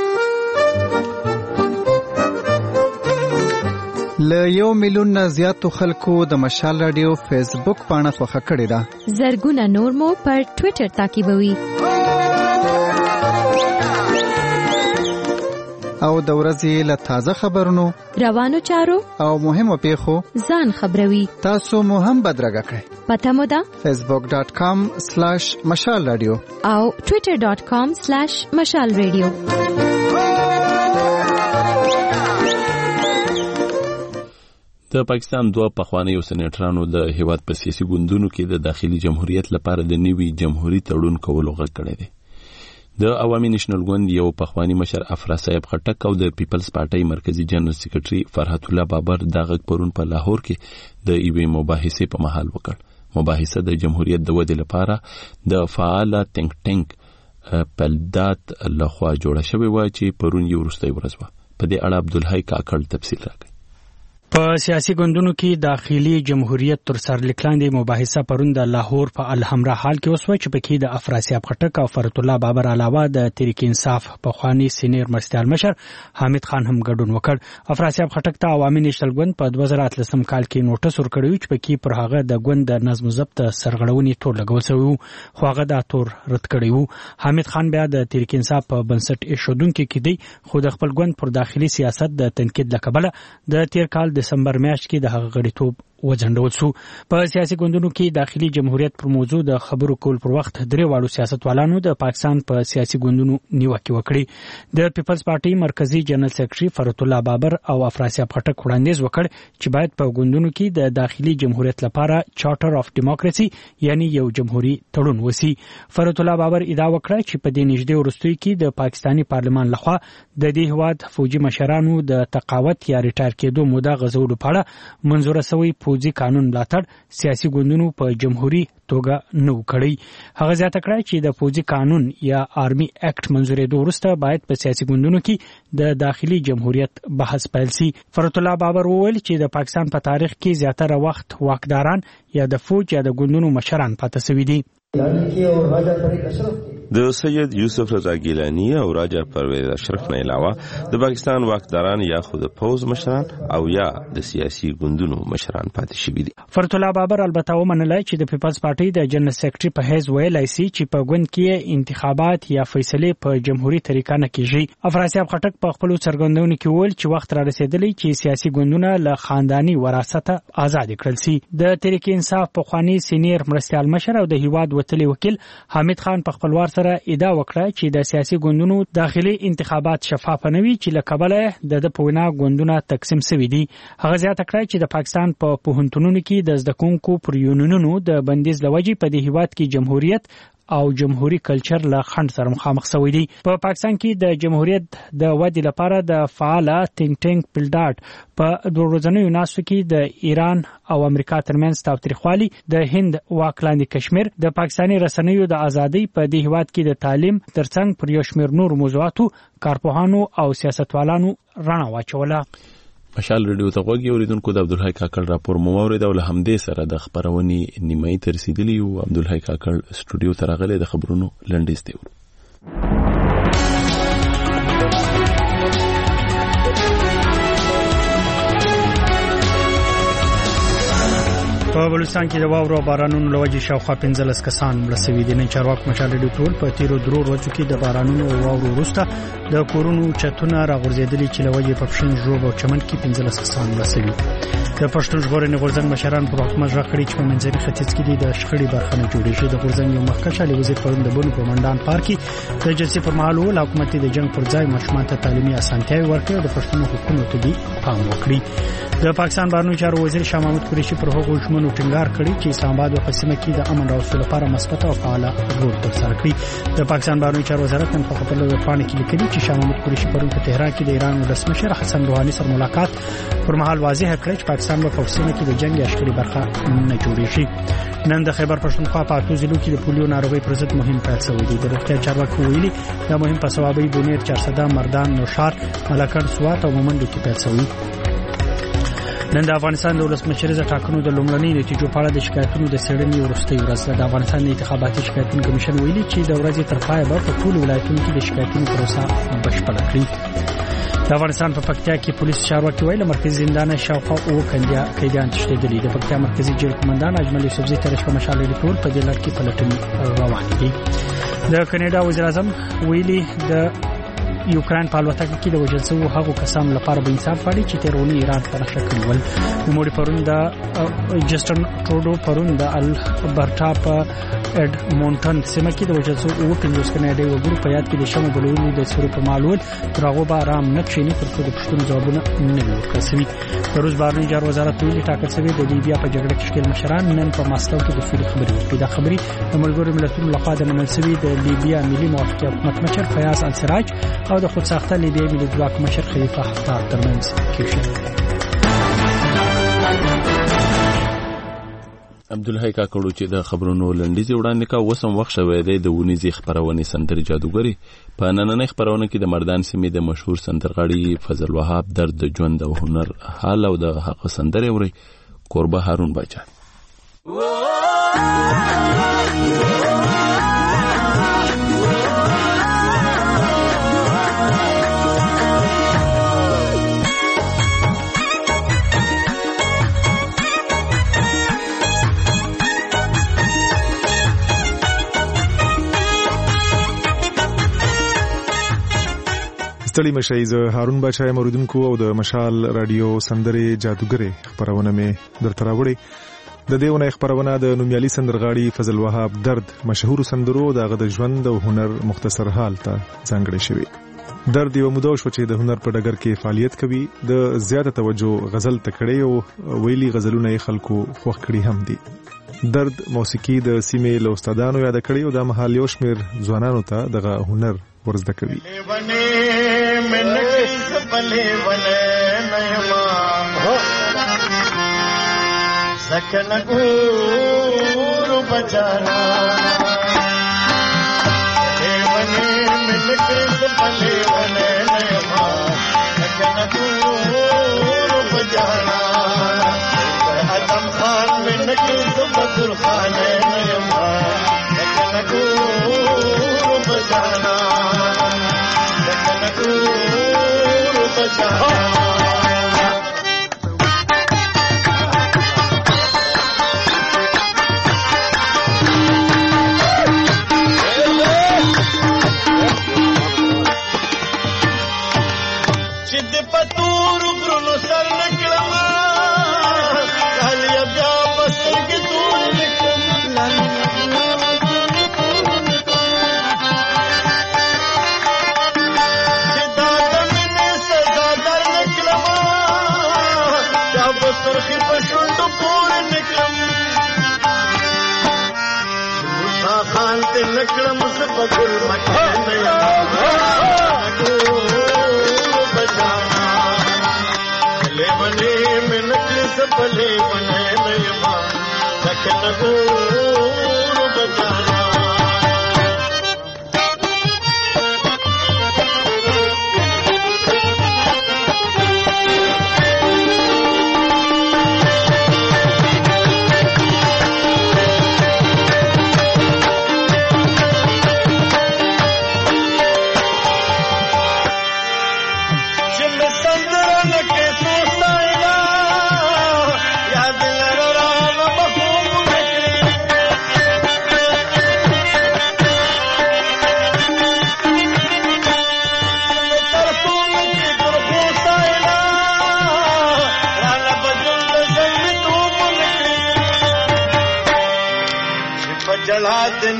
له 1 میلیون نه زیاتو خلکو د مشال رادیو فیسبوک پاڼه خوښه کړې ده. زرګونه نور مو پر ټوئیټر تعقیبوي او د ورځې له تازه خبرونو روانو چارو او مهمو پیښو ځان خبروي. تاسو مو هم بدرګه کړئ. پته مو ده facebook.com/مشال رادیو او twitter.com/مشال رادیو. د پاکستان دوه پخوانیو سېنیټرانو د هیواد په سیاسي ګوندونو کې د داخلي جمهوریت لپاره د نوي جمهوریت تړون کولو غږ کړی دی. د عوامي نېشنل ګوند یو پخوانی مشر افراصیب خټک او د پیپلز پارټي مرکزی جنرال سیکریټري فرحت الله بابر د غږ پرون په لاهور کې د ایوې مباحثې په محل وکړ. مباحثه د جمهوریت د ودې لپاره د فعال تینک ټینک پلدات لخوا جوړه شوې و چې پرون یو وروستۍ ورځ و. په دې اړه عبدالحی کاکړ تفصیل راکړي. په سیاسي ګوندونو کې داخلي جمهوریت تر سر لیکلاندې مباحثه پرون د لاهور په الحمرا حال کې وسوه چې پکې د افراصیاب خټک او فرحت الله بابر علاوه د تحریک انصاف پخوانی سینیر مرستیال مشر حامد خان هم ګډون وکړ. افراصیاب خټک ته عوامي نېشنل ګوند په 2013 کال کې نوټس ورکړی چې پکې پر هغه د ګوند د نظم و ضبط سرغړونې تور لګول شوی وو خو هغه دا تور رد کړی وو. حامد خان بیا د تحریک انصاف په بنسټ ایښودونکو کې دی خو د خپل ګوند پر داخلي سیاست د تنقید لکبله د تیر کال دسمبر میاشت کې د هغه غړیتوب وځنډول شو. په سیاسي ګوندونو کې داخلي جمهوریت پر موضوع د خبرو کول پر وخت درې واړو سیاستوالانو د پاکستان په سیاسي ګوندونو نیوکه وکړه. د پیپلز پارټي مرکزی جنرال سیکریټري فرحت الله بابر او افراصیاب خټک وړاندیز وکړ چې باید په ګوندونو کې د داخلي جمهوریت لپاره چارټر اف ډیموکراسي یعنی یو جمهوریت تړون وسی. فرحت الله بابر ادعا وکړه چې په دې نږدې وروستیو کې د پاکستانی پارلمان لخوا د دې هواد فوجي مشرانو د تقاعد یا ریټایر کېدو موده غځولو په اړه منظور شوی فوجي قانون ملاتړ سیاسي ګوندونو په جمهوریت توګه نو کړی. هغه زیاته کړه چې د فوجي قانون یا آرمي اکټ منظورېدو وروسته باید په سیاسي ګوندونو کې د داخلي جمهوریت بحث پیل شي. فرحت الله بابر وویل چې د پاکستان په تاریخ کې زیاتره وخت واکداران یا د فوج یا د ګوندونو مشران پاتې شوي دي. د سید یوسف رضا ګیلانی او راجا پرویز اشرف نه علاوه د پاکستان واکداران یا خود فوج مشران او یا د سیاسي ګوندونو مشران پاتې شوي دي. فرحت الله بابر البته ومنله چې د پیپلز پارټي د جنرال سیکریټري په حیث ویلای شي چې په ګوند کې انتخابات یا فیصله په جمهوریت طریقه نه کیږي. افراصیاب خټک په خپل څرګندونو کې ویل چې وخت را رسیدلی چې سیاسي ګوندونه له خاندانی وراثت آزاد کړل شي. د تحریک انصاف پخوانی سینیر مرستیال مشر او د هیواد وتلی وکیل حامد خان په خپلوار سره ادعا وکړه چې د سیاسي ګوندونو داخلي انتخابات شفاف نه وي چې لکبله د پوینا ګوندونه تقسیم شوي دي. هغه زیاته کړه چې د پاکستان په پوهنتونونو کې د زده کوونکو پر یونونونو د بندیز لوجې په دې هیواد کې جمهوریت او جمهوریت کلچر له خنډ سره مخامخ شوی دی. په پاکستان کې د جمهوریت د ودې لپاره د فعال تینک ټینک پلدات په دوه ورځنیو ناستو کې د ایران او امریکا ترمنځ تاوتریخوالي، د هند واکلاندې کشمیر، د پاکستاني رسنیو د ازادۍ په دې هیواد کې د تعلیم ترڅنګ پر یو شمېر نور موضوعاتو کارپوهانو او سیاستوالانو رڼا واچوله. مشال ریډیو ته غوږی اوریدونکو د عبدالحی کاکړ راپور مو واورید او له همدې سره د خبرونې نیمایي ته رسیدلی یو. عبدالحی کاکړ سټوډیو ته راغلی د خبرونو لنډیز دی. په بلوچستان کې د واورو او بارانونو له وجې شاوخوا 15 کسان مړه شوي دي. نن چارواکو مشال ریډیو ټول په تیرو درو ورځو کې د بارانونو او واورو وروسته د کورونو چتونه راغورځېدلي چې له وجې په پښین ژوب او چمن کې 15 کسان مړه شوي. د پښتون ژغورنې غورځنګ مشران په حکومت ژغ کړي چې په منځني ختیځ کې د شخړې برخه نه جوړې شي. د غورځنګ یو مخکښ علي وزیر پرون د بونو په منډان پارک کې د جلسې پر مهال ول حکومت د جنگ پر ځای ماشومان ته تعلیمي اسانتیاوې ورکړي او د پښتون حکومت ته پام وکړي. د پاکستان بهرنیو چارو وزیر شاه محمود قریشي پر هغو ژمنو ټینګار کړی چې اسلام آباد او سیمه کې د امن راوستلو لپاره مثبت او فعال رول ترسره کړي. د پاکستان بهرنیو چارو وزارت نن په خپل ویبپاڼه کې لیکلي چې شاه محمود قریشي پرون په تهران کې د ایران رئیس مشر حسن روحاني سره ملاقات پر مهال واضح کړ چې پاکستان په سیمه کې د جنگ یا شخړې برخه نه جوړې شي. نن د خیبر پښتونخوا په اټو ضلعو کې د پولیو ناروغۍ پر ضد مهم پیل شوی دی. د روغتیا چارواکو ویلي دا مهم په صوابۍ، بونیر، چارسده، مردان، نوشار، ملکن، سوات او مومندو کې پیل شوی. نن د افغانستان د ولسمشریزه ټاکنو د لومړنۍ نتیجو په اړه د شکایتونو د څېړنې وروستۍ ورځ ده. د افغانستان د انتخاباتي شکایتونو کمیشن ویلي چې د ورځې تر پایه به په ټولو ولایتونو کې د شکایتونو پروسه بشپړه کړي. د افغانستان په پکتیا کې پولیس چارواکي ویل مرکزي زندان شاوخوا او قیدیان تښتېدلي. د پکتیا مرکزي جیل قومندان اجمل یوسفزي تر شپه مشال ریډیو په دې لړ کې پلټنې روانې دي. د کاناډا وزیر اعظم ویلي د یوکران په الوتکه کې د وژل شوو هغو کسانو لپاره به انصاف غواړي چې تیرونی ایران په نښه کړي ول. نوموړي پرون د جسټن ټروډو پرون د البرټا په اډمونټن سیمه کې د وژل شوو 15 کاناډایي وګړو په یاد کې د شمو بلولو د سورو په معلومات تر هغه به آرام نه کښیني تر څو د پښتون ځوابونه نه ورکړل شي. د روس بهرنیو چارو وزارت ویلي ټاکل شوی د لیبیا په جګړه کې ښکېل مشران نن په ماسکو کې د سولې خبرې وکړي. دا خبرې د ملګرو ملتونو لخوا د منل شوی د لیبیا ملي موافقه حکومت مشر فیاض السراج او د خودساخته لیبیا ملي ځواک مشر خلیفه حفتار ترمنځ کېږي. عبدالحی کاکړو چې د خبرونو لنډیز وړاندې کا وسم وخت شوی دی د ونیزي خبرونه سندري جادوګری په نننۍ خبرونه کې د مردان سیمې د مشهور سندرغاړي فضل وهاب درد د ژوند او هنر حال او د حق سندري اوري قربه هارون بچا. ستړي مشي زه هارون بچا موریدونکو او د مشال رادیو سندري جادوګری خبرونه مې درته راوړي. د دېونه خبرونه د نومیالي سندرغاړي فضل وهاب درد مشهور سندرو دغه د ژوند او هنر مختصر حال ته ځانګړی شوی. درد یو مودو شو چې د هنر په ډګر کې فعالیت کوي. د زیاته توجه غزل تکړه او ویلي غزلونه خلکو خوښ کړي هم دي. درد موسیقي د سیمې له استادانو یاد کړي او د محل یو شمیر ځوانانو ته دغه هنر ورزده کوي.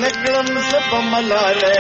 نکړم سب ملاله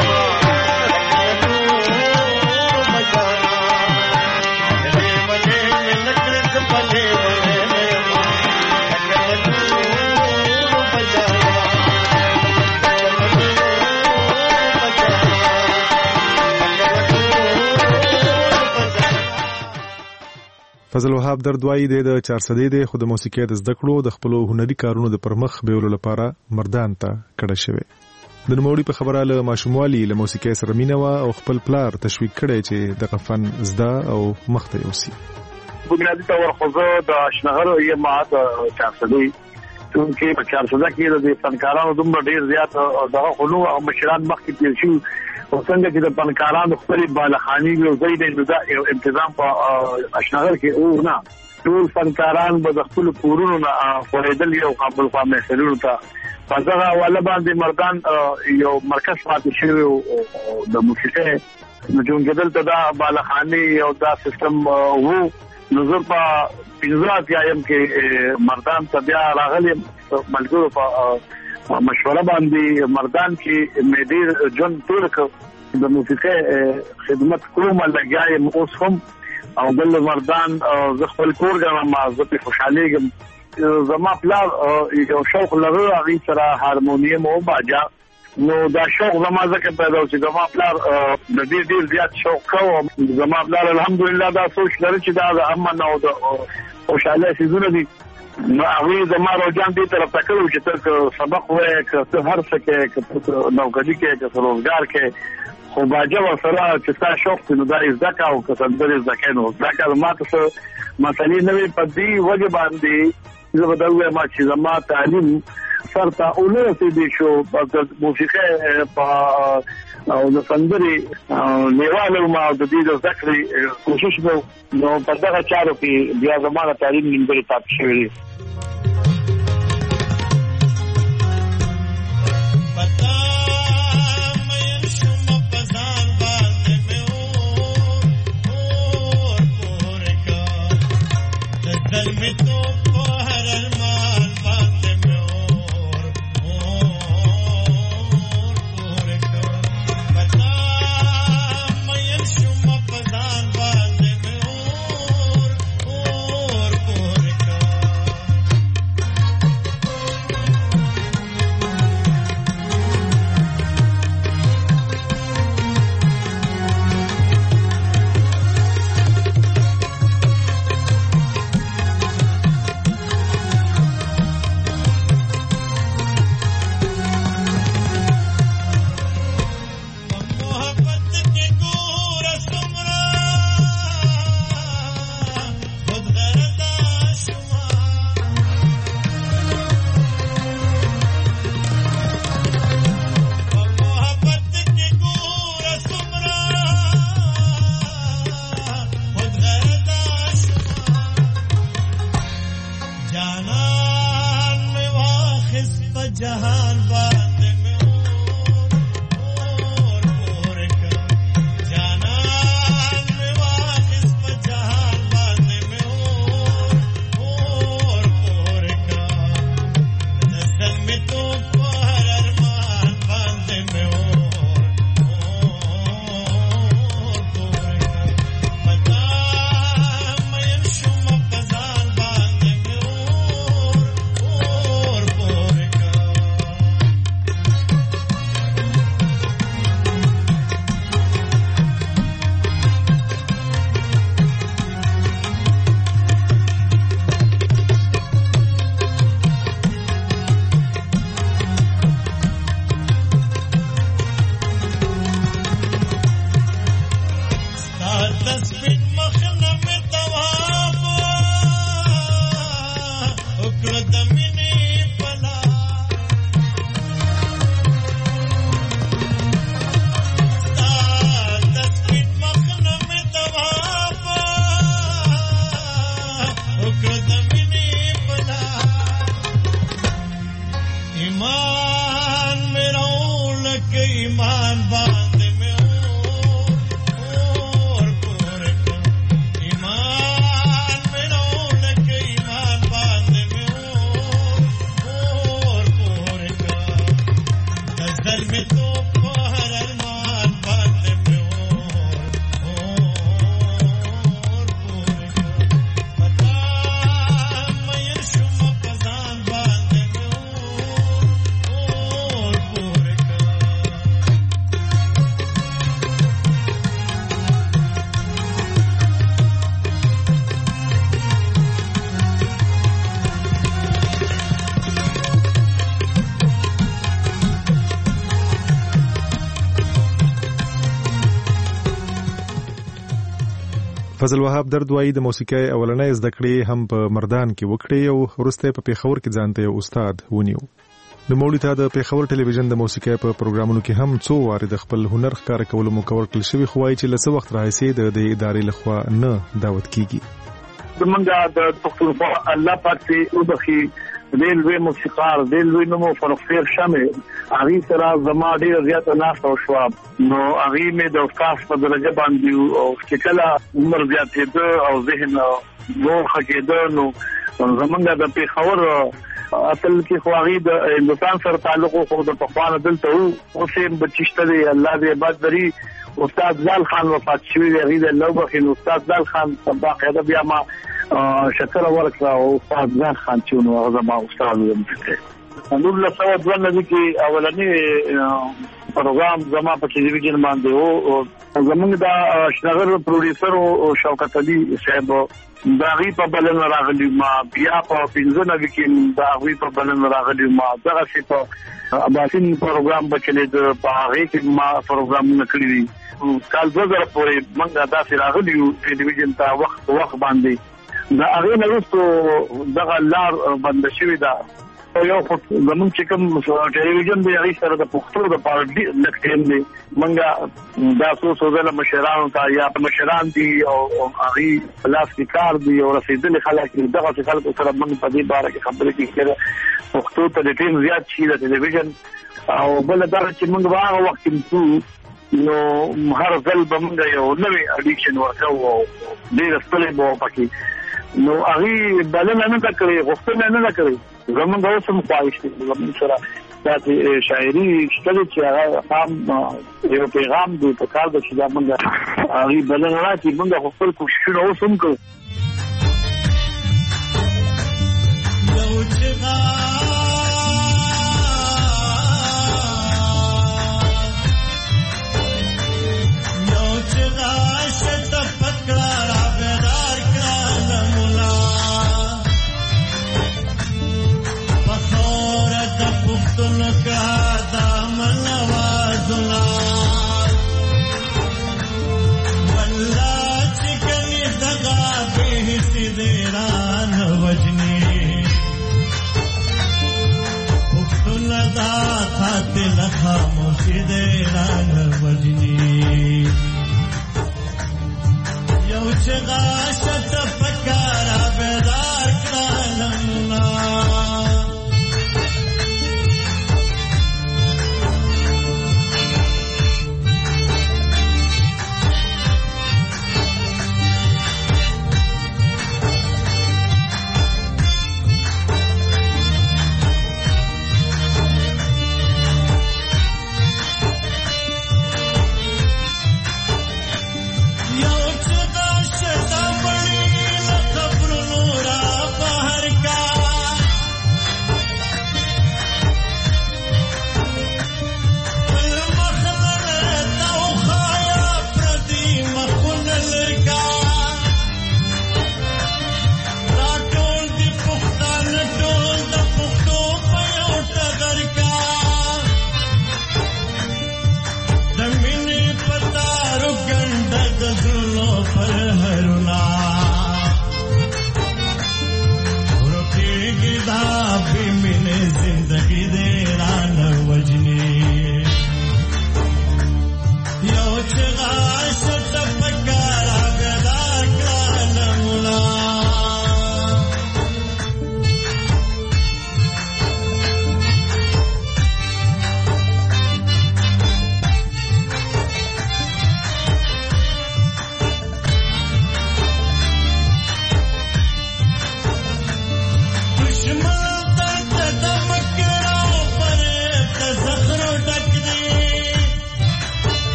فضل وهاب درد وایي د 400 دی خو د موسیقۍ د زده کړو د خپل هنري کارونو د پرمخ بیولو لپاره مردان ته کډه شوی. د نوموړي په خبره له ماشوموالي له موسیقۍ سره مینه وا او خپل پلار تشویق کړي چې د فن زده او مخته یوسي. بنیادی طور خو د اشنغر یې ما د 400 چونکه په 400 کې د فنکارانو دومره ډیر زیات دغه خلو او مشران مخکې تیر شو او څنګه چې د فنکارانو خپل بالخاني او زید د انتظام په اشنغر کې او نه ټول فنکاران به د خپل کورونو نه فریدل یو قابل قامه سرونو ته پزغه ولا باندې مردان یو مرکز پاتې شوی د موسیقۍ نجوم جدل ته دا بالخاني او دا سیستم وو نظر په پنځه یایم کې مردان ته بیا راغلي ملګرو په مشوره باندې مردان کې مدیر جون تورک د موسیقۍ خدمت کوم لګیایم اوس هم او بل مردان ز خپل کور غواړم ما زه په خوشحالي زما پلار یو شوق لري هغه سره هارمونیم او باجا نو دا شوق زما ځکه پیدا شو زما پلار د دې ډیر زیات شوق کوم زما پلار الحمدلله دا سوچ لري چې دا امن او د خوشاله سيزونه دي نو هغه زما روزان دي طرف تکلو چې تر سبق وای که هر څه کې نوکری کې که روزګار کې خو باجا سره چې تا شوق نو دا زکه او کسندر زکه نو زکه ما ته مسلې نه په دې وجه باندې زه بدلوه ما چې زما تعلیم سرته اولو سي دي شو د موسیقۍ په او د سندري نیواله ما د دې د ذکر کوشش نو په دغه چارو کې بیا زموږه تعلیم نیمګړی پاتې شوی فضل وهاب درد وایي د موسیقۍ اولنۍ زده کړې هم په مردان کې وکړې او وروسته په پیښور کې ځان ته یو استاد ونیو. نوموړي ته د پیښور ټلویزیون د موسیقۍ په پروګرامونو کې هم څو واره د خپل هنر ښکاره کولو موقع ورکړل شوی، خو وايي چې له څه وخت راهیسې د ادارې لخوا نه دعوت کیږي. زمونږ د پښتونخوا الله پاک دې وبخي ډېر لوی موسیقار، ډېر لوی نومو فرخیر شمه هغه سره زما ډېر زیات ناست او شو. نو هغه مې د استاد په درجه باندې او چې کله عمر زیاتېده او ذهن نور خکېده، نو زمونږ د پیښور اصل کې خو هغه د هندستان سره تعلق خو د پخوانه دلته او سیم بچشته دی. الله دې عبادت لري. استاد زال خان وفات شوی دی، هغه د الله بخین استاد زال خان باقاعده بیا ما شکر ورکړه او استاد زال خان چې نو هغه ما استاد ومنه. نور له څو ځل نه کې اولنی پروګرام زما په ټلویزیون باندې او زمونږ د شنغر پروډوسر او شوکت علي صاحب دا غي په بلن راغلی، ما بیا په 15 کې دا غي په بلن راغلی، ما دغه څه په اباسین پروګرام بچلې د پاره کې ما پروګرام نکړی دی. کال 2000 پورې موږ دا سره راغلی ټلویزیون ته وخت باندې دا هغه نه وستو دغه لار بند شوی دا یو زمون چې کوم ټلویزیون دی هغه سره د پښتو د پاره لکټیم دی. منګه دا څو ځله مشرانو ته یا مشران دي او هغه خلاص کې کار دی او رسیدل خلک دغه خلک سره موږ په دې باره کې خبرې کړې پښتو ته د ټیم زیات شي د ټلویزیون او بل دا چې موږ هغه وخت کې نو هر ځل به موږ یو نوې اډیکشن ورکو او ډېر ستړي بو پکې نو هغه بلنه نه کړې غوښتنه نه کړې زمونږ اوسم خواهش دي زمونږ سره د شاعري شته چې هغه یو پیغام دی په کار د چې دا موږ هغه بلنه راځي موږ خپل کوششونه اوسم کوو.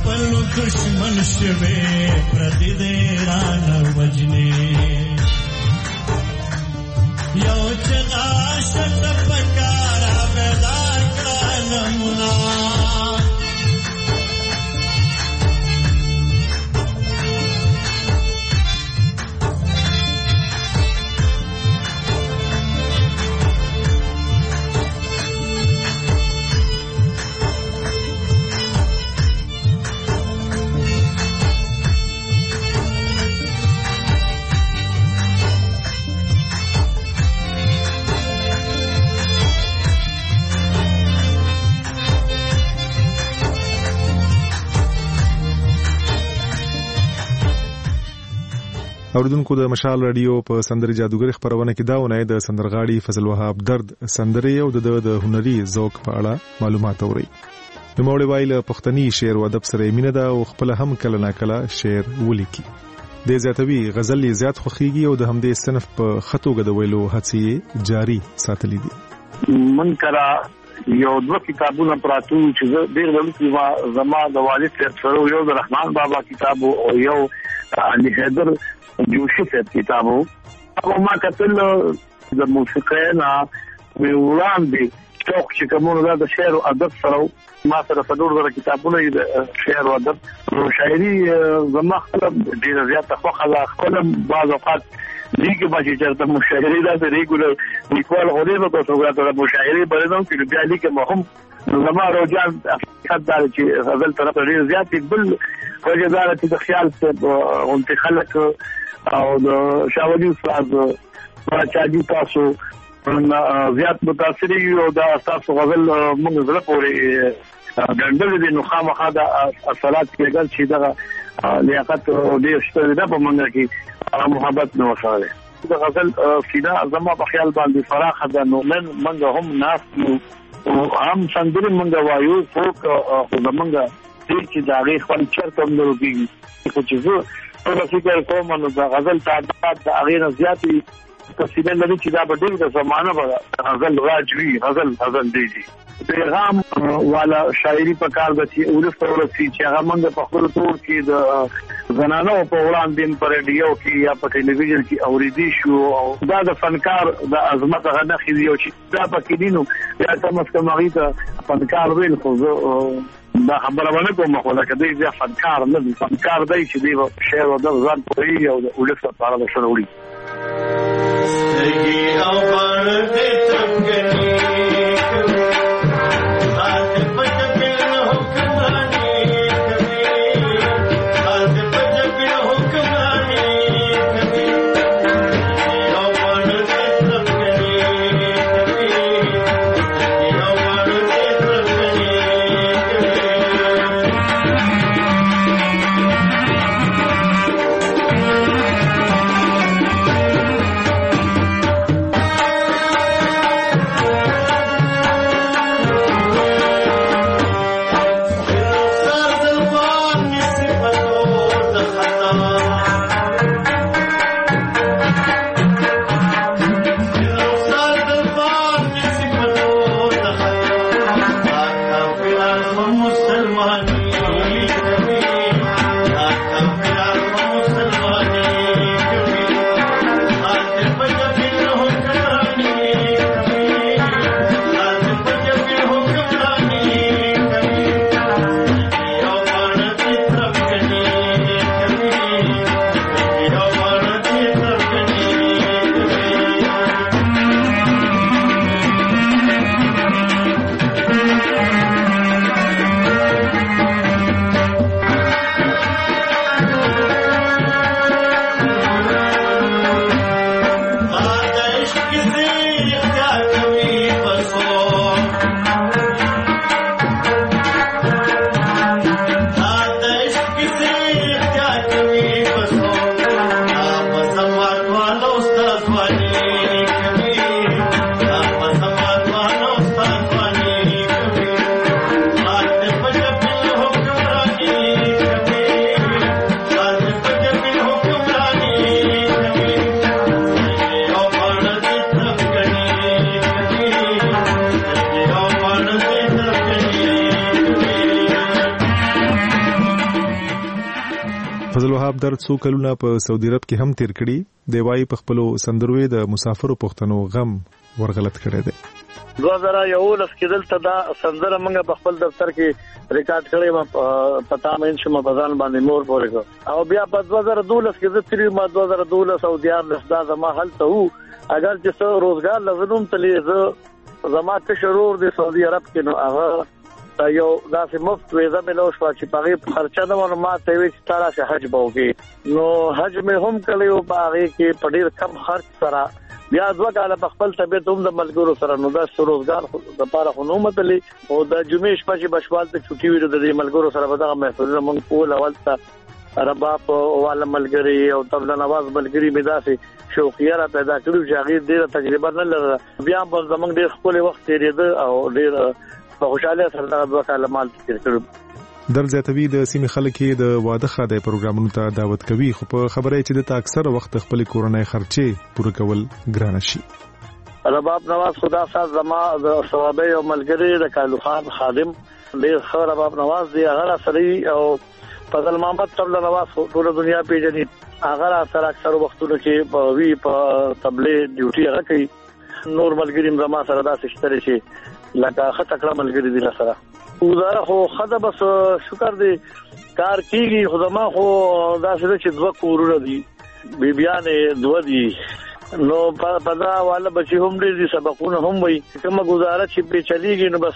दुश्मन शिवे प्रतिदेरा न वजने اوردونکو د مشال رادیو په سندري جادوګر خبرونه کې دا ونه د سندرغاړي فضل وهاب درد سندري او د هنري ذوق په اړه معلومات اوري. نو موږ وایل پښتني شعر او ادب سره مینه ده او خپل هم کله نا کله شعر ولیکي. د زیاتوي غزل زیات خوخيږي او د همدې صنف په خطو غد ویلو هڅې جاری ساتلې دي. من کرا یو دوه کتابونه پراتو چې ډېر ولې زما د والد سره یو د رحمان بابا کتاب او یو علي حیدر جوشي صاحب کتابو او ما کتل د موسیقۍ نه وړاندې شوق چې کومه د شعر او ادب سره ما سره څلور غره کتابونه د شعر او ادب او شاعري زما خپل ډیر زیات خوخه خپل بعض اوقات دیګه باندې چرته مشاعري دا ریګولر لیکوال غوډه په توګه د مشاعري بلنوم کې بیا لیکه مهم زما روجان خدای چې غزل طرف ډیر زیات بل وجدار چې د خیال څخه انتخالک او د شاولي استاد راچاجي تاسو زیات متاثر یو دا تاسو غزل موږ زړه پورې ګندل دي نو خامخا د اثرات کېږي چې دا لیاقت ډیر شته ده په موږ کې محبت نو وشاله د غزل فدا زما په خیال باندې فراخه ده نو نن موږ هم ناس او هم څنګه موږ وایو فوق خو موږ چې دا غي خپل چرته موږ کېږي خو چې په فکر کوم نو د غزل تعداد د اغیر زیاتی تفصیل لري چې دا به ډېر د زمانه به غزل راځي غزل دی پیغام والا شاعري په کار د چې ورسته چې هغه موږ په خپل تور کې د زنانو په وړاندې پر ریډیو کې یا په ټلویزیون کې اوریدي شو او دا د فنکار د عظمت غنه خېږي او چې دا پکې دینو یا تاسو کوم هغه فنکار ویل خو دا خبره باندې کوم خو دا کدی ځا فنکار نه دي فنکار دی چې دی شعر او د ځان پوری او د ولسته لپاره د شروعي سترګي او باندې څنګه وهاب درد څو کلونه په سعودي عرب کې هم تیر کړي دی وایي په خپلو سندروي د مسافرو پښتنو غم ورغلط کړی دی 2011 کې دلته دا سندره موږ په خپل دفتر کې ریکارډ کړې و پتا مې شم په ځان باندې مور پورې او بیا په 2012 کې د تری ما 2012 او دیار لسدا زما حل ته وو اگر چې څو روزګار لزنوم تلې زما ته شرور د سعودي عرب کې نو هغه یو داسې مفت ویزه ملوش چې په خرچه نه ونه ما ته وی چې تاسو حج بوږي نو حج مې هم کړیو په هغه کې په ډیر کم خرچ سره بیا دوه کاله په خپل طبيعت هم د ملګرو سره نو د روزګار د لپاره خو نو متلې او د جمعې شپه چې بشوال ته چټي ویل د ملګرو سره به دا محفل موږ کول اول ته رباب والا ملګری او تبلا نواز ملګری می داسې شوقیه را پیدا کړو چې هغه ډیره تجربه نه لرله بیا په زمونږ ډیر خپل وخت تیرېده او ډیر په خوشاله سره دا دوه کاله مال تیر کړو در زیاتوي د سیمې خلک د واده خاده پروګرامونو ته دعوت کوي خو په خبره چې د اکثر وخت خپل کورنۍ خرچې پوره کول ګران شي رباب نواز خدا ساز زما د ثوابي او ملګری د کالو خان خادم ډیر خبر رباب نواز دی هغه سره او فضل محمد تبلا نواز ټول دنیا پیژني هغه سره اکثر وختونو کې په وی په تبلیغ ډیوټي هغه کوي نور ملګری زما سره دا سشتري شي لکه خطکړه ملګری دي سره وزاره خو خدای بس شکر دی کار کیږي خدما خو دا څه چې دوه کورونه دي بیبيانې دوه دي نو په دا والا بچي هم دې سبقونه هم وي کومه گزاره چې په چلیږي نو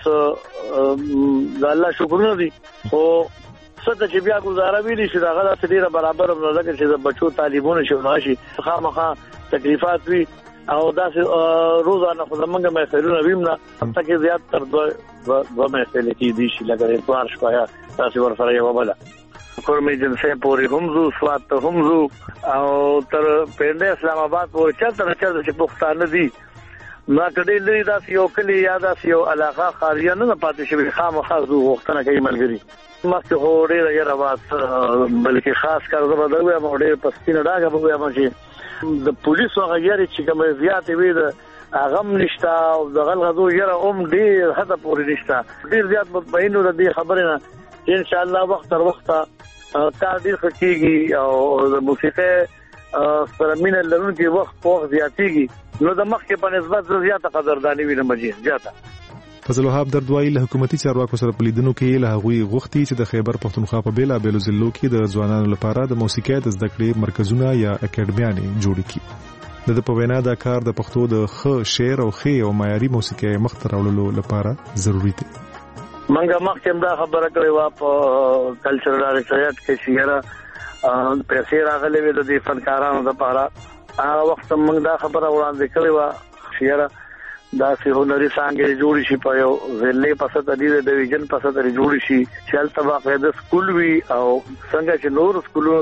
بس د الله شکرونه دي خو څه چې بیا گزاره ویلي چې دا غلا ډیره برابر نه لګي چې د بچو تعلیمونه شي ناشي خامخا تکلیفات وي او داسې روزانه خو زمونږ محفلونه ویم نه حتی کې زیات تر دوه محفل کې دي چې لګره اتوار شپه تاسو ورسره یو بل کورمې جنسه پوری هم زو سوات ته هم زو او تر پنده اسلام آباد پورې چرته چې پښتانه دي نو کډې لري داسې یو کلی یا داسې یو علاقه خاریه نه پاتې شي خامخا زو وختونه کوي ملګری مخکې هوډې راځي راوات بلکې خاص کار زه بدل وایم هوډې پستینه داګه به وایم چې د پولیسو غیري چې کوم زیات وي د اغم نشتا او د غلغدو یره ډیر حد پورې نشتا ډیر زیات مطمئنو د دې خبره نه ان شاء الله وخت تر وخته کار ډیر خکېږي او د موسیقي سره مینه لرونکي وخت په زیاتېږي نو د مخکې په نسبت زیاته قدردانی وینم مجید زیاته فضل وهاب دردوایی له حکومتي چارواکو سره پلیدونو کې له غوي غوښتي چې د خیبر پختونخوا په بیلا بیلو ضلعو کې د ځوانانو لپاره د موسیقي د زده کړې مرکزونه یا اکیډمیانې جوړ کړي د په وینا دا کار د پښتو د ښه شعر او ښه او معیاري موسیقي مخ ته راوړلو لپاره ضروری دی منګه مخکې دا خبره کړې و په کلچرل ډایریکټریټ کې شهره پیسې راغلي وي د فنکارانو لپاره هغه وخت موږ دا خبره وړاندې کړې و شهره دا سه هنري څنګه جوړ شي په یو ضلع په ست دي د ډیویژن په ست جوړ شي چې تل باقاعده سکول وي او څنګه چې نور سکولونو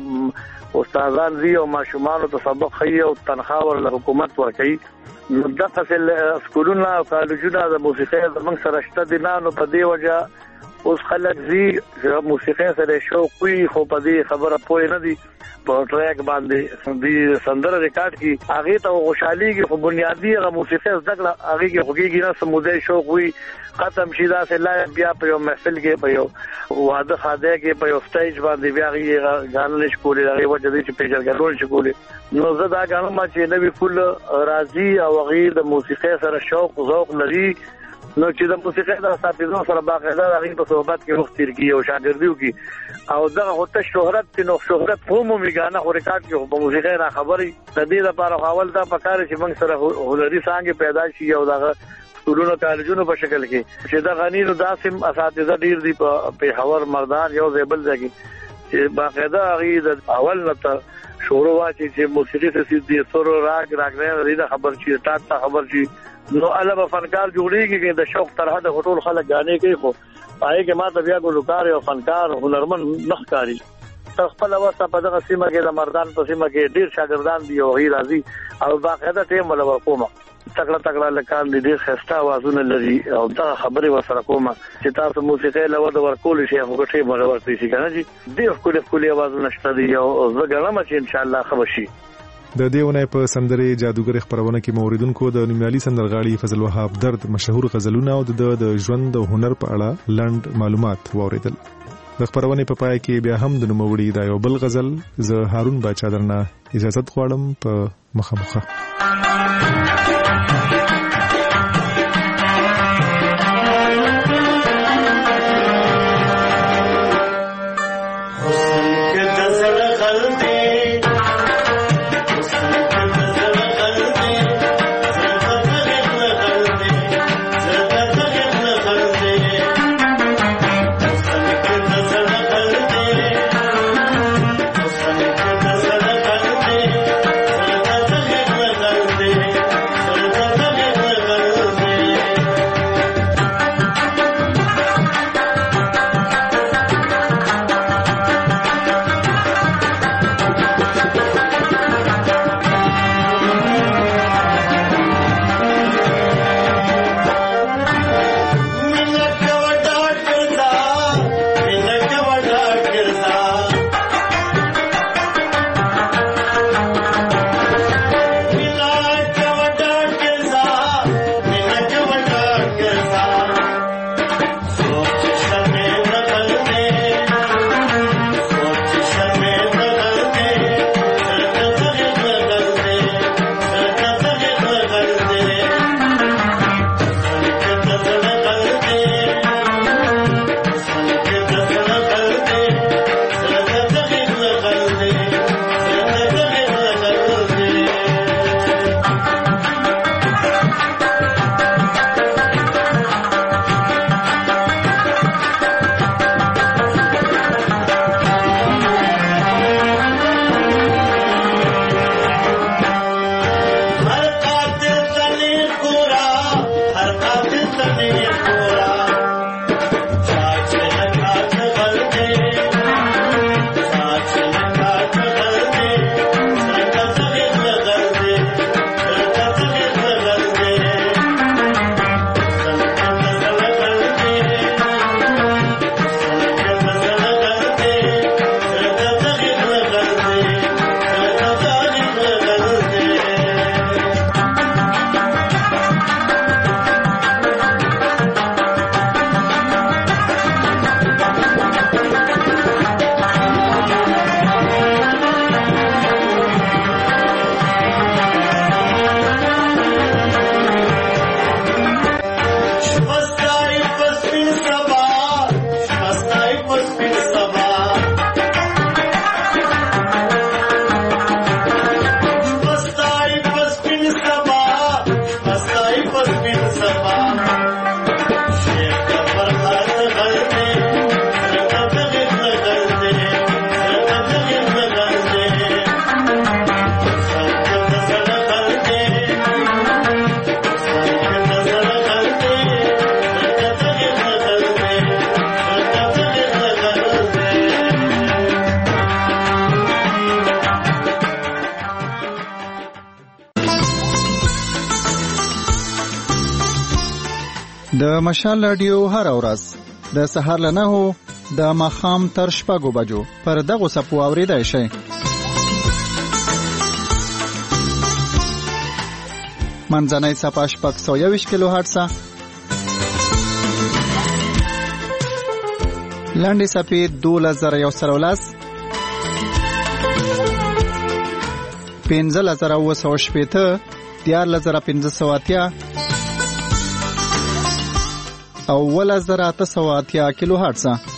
ته استادان دي او ماشومان ته سبق خي او تنخواه ور حکومت ورکړي نو د فصل سکولونو او کالجونو د موسیقي زمنګ سره شته دي نو په دی وجه اوس خلک زی موسیقي سره شوق وي خو په دې خبره پوه نه دي په ټریک باندې د سندره ریکارډ کی هغه ته خوشحاليږي خو بنیادی هغه موسیقي زده کړه هغه کې خوږي نه سمودای شوق وي ختم شي دا سه لا بیا په یو محفل کې په یو واده خاده کې په یو سټیج باندې بیا غي غانل شکولې هغه وجه دي چې پیژل ګرول شکولې نو زه دا غواړم چې نوې کول راضي او غیر د موسیقي سره شوق ذوق لري نو چې د موسیقي د اساتذو سره باقاعده هغه په صحبت کې وخت تیر کی او شاګردیو کی او دغه هوته شهرت نو شهرت هم میګانه خو ریکارډ کې په موسیقي را خبري د دې لپاره حواله دا پکاره چې موږ سره هنري څنګه پیدا شي او دغه سکولونو کالجونو په شکل کې چې دا غنینو داسم اساتذه ډیر دي په هور مردان یو زیبل ځای چې باقاعده هغه د اول نه شروع واچي چې موسیقي څه دي سره راګ نه ریدا خبر شي ټاټا خبر شي نو علاوه فنکار جوړیږي د شوق تر حد هټول خلک غانې کوي خو پای کې ما ته بیا ګلوکار او فنکار هنرمن نخکاری خپل واسطه په دغه سیمه کې د مردان په سیمه کې ډیر شاګردان دي او غیر راضي او باقاعده ټیم ولا ورکومه تکړه لکان دي ډیر خسته आवाजونه لري او دا خبره وسره کومه چې تاسو موسیقي له ود ورکول شي هغه ټیم ولا ورته شي کنه جی ډیر کولې आवाजونه شته دي او زګرم چې ان شاء الله خبر شي د دیونه په سندره جادوګر خبرونه کې موریدونکو د نومیالي سندرغاړي فضل وهاب درد مشهور غزلونه او د ژوند او هنر په اړه لاند معلومات واوریدل د خبرونه په پای کې بیا هم د نوموړي دا یو بل غزل زه هارون باچا درنه اجازه غواړم په مخه د مشال رادیو هر ورځ د سهار له 9 د ماښام تر 6 بجو پر دغه سپو اوریدای شي. منځنۍ صفحه 621 کیلو هرتز، لاندې صفحه 2113 15980 14580 او 1880 کیلو هرتز.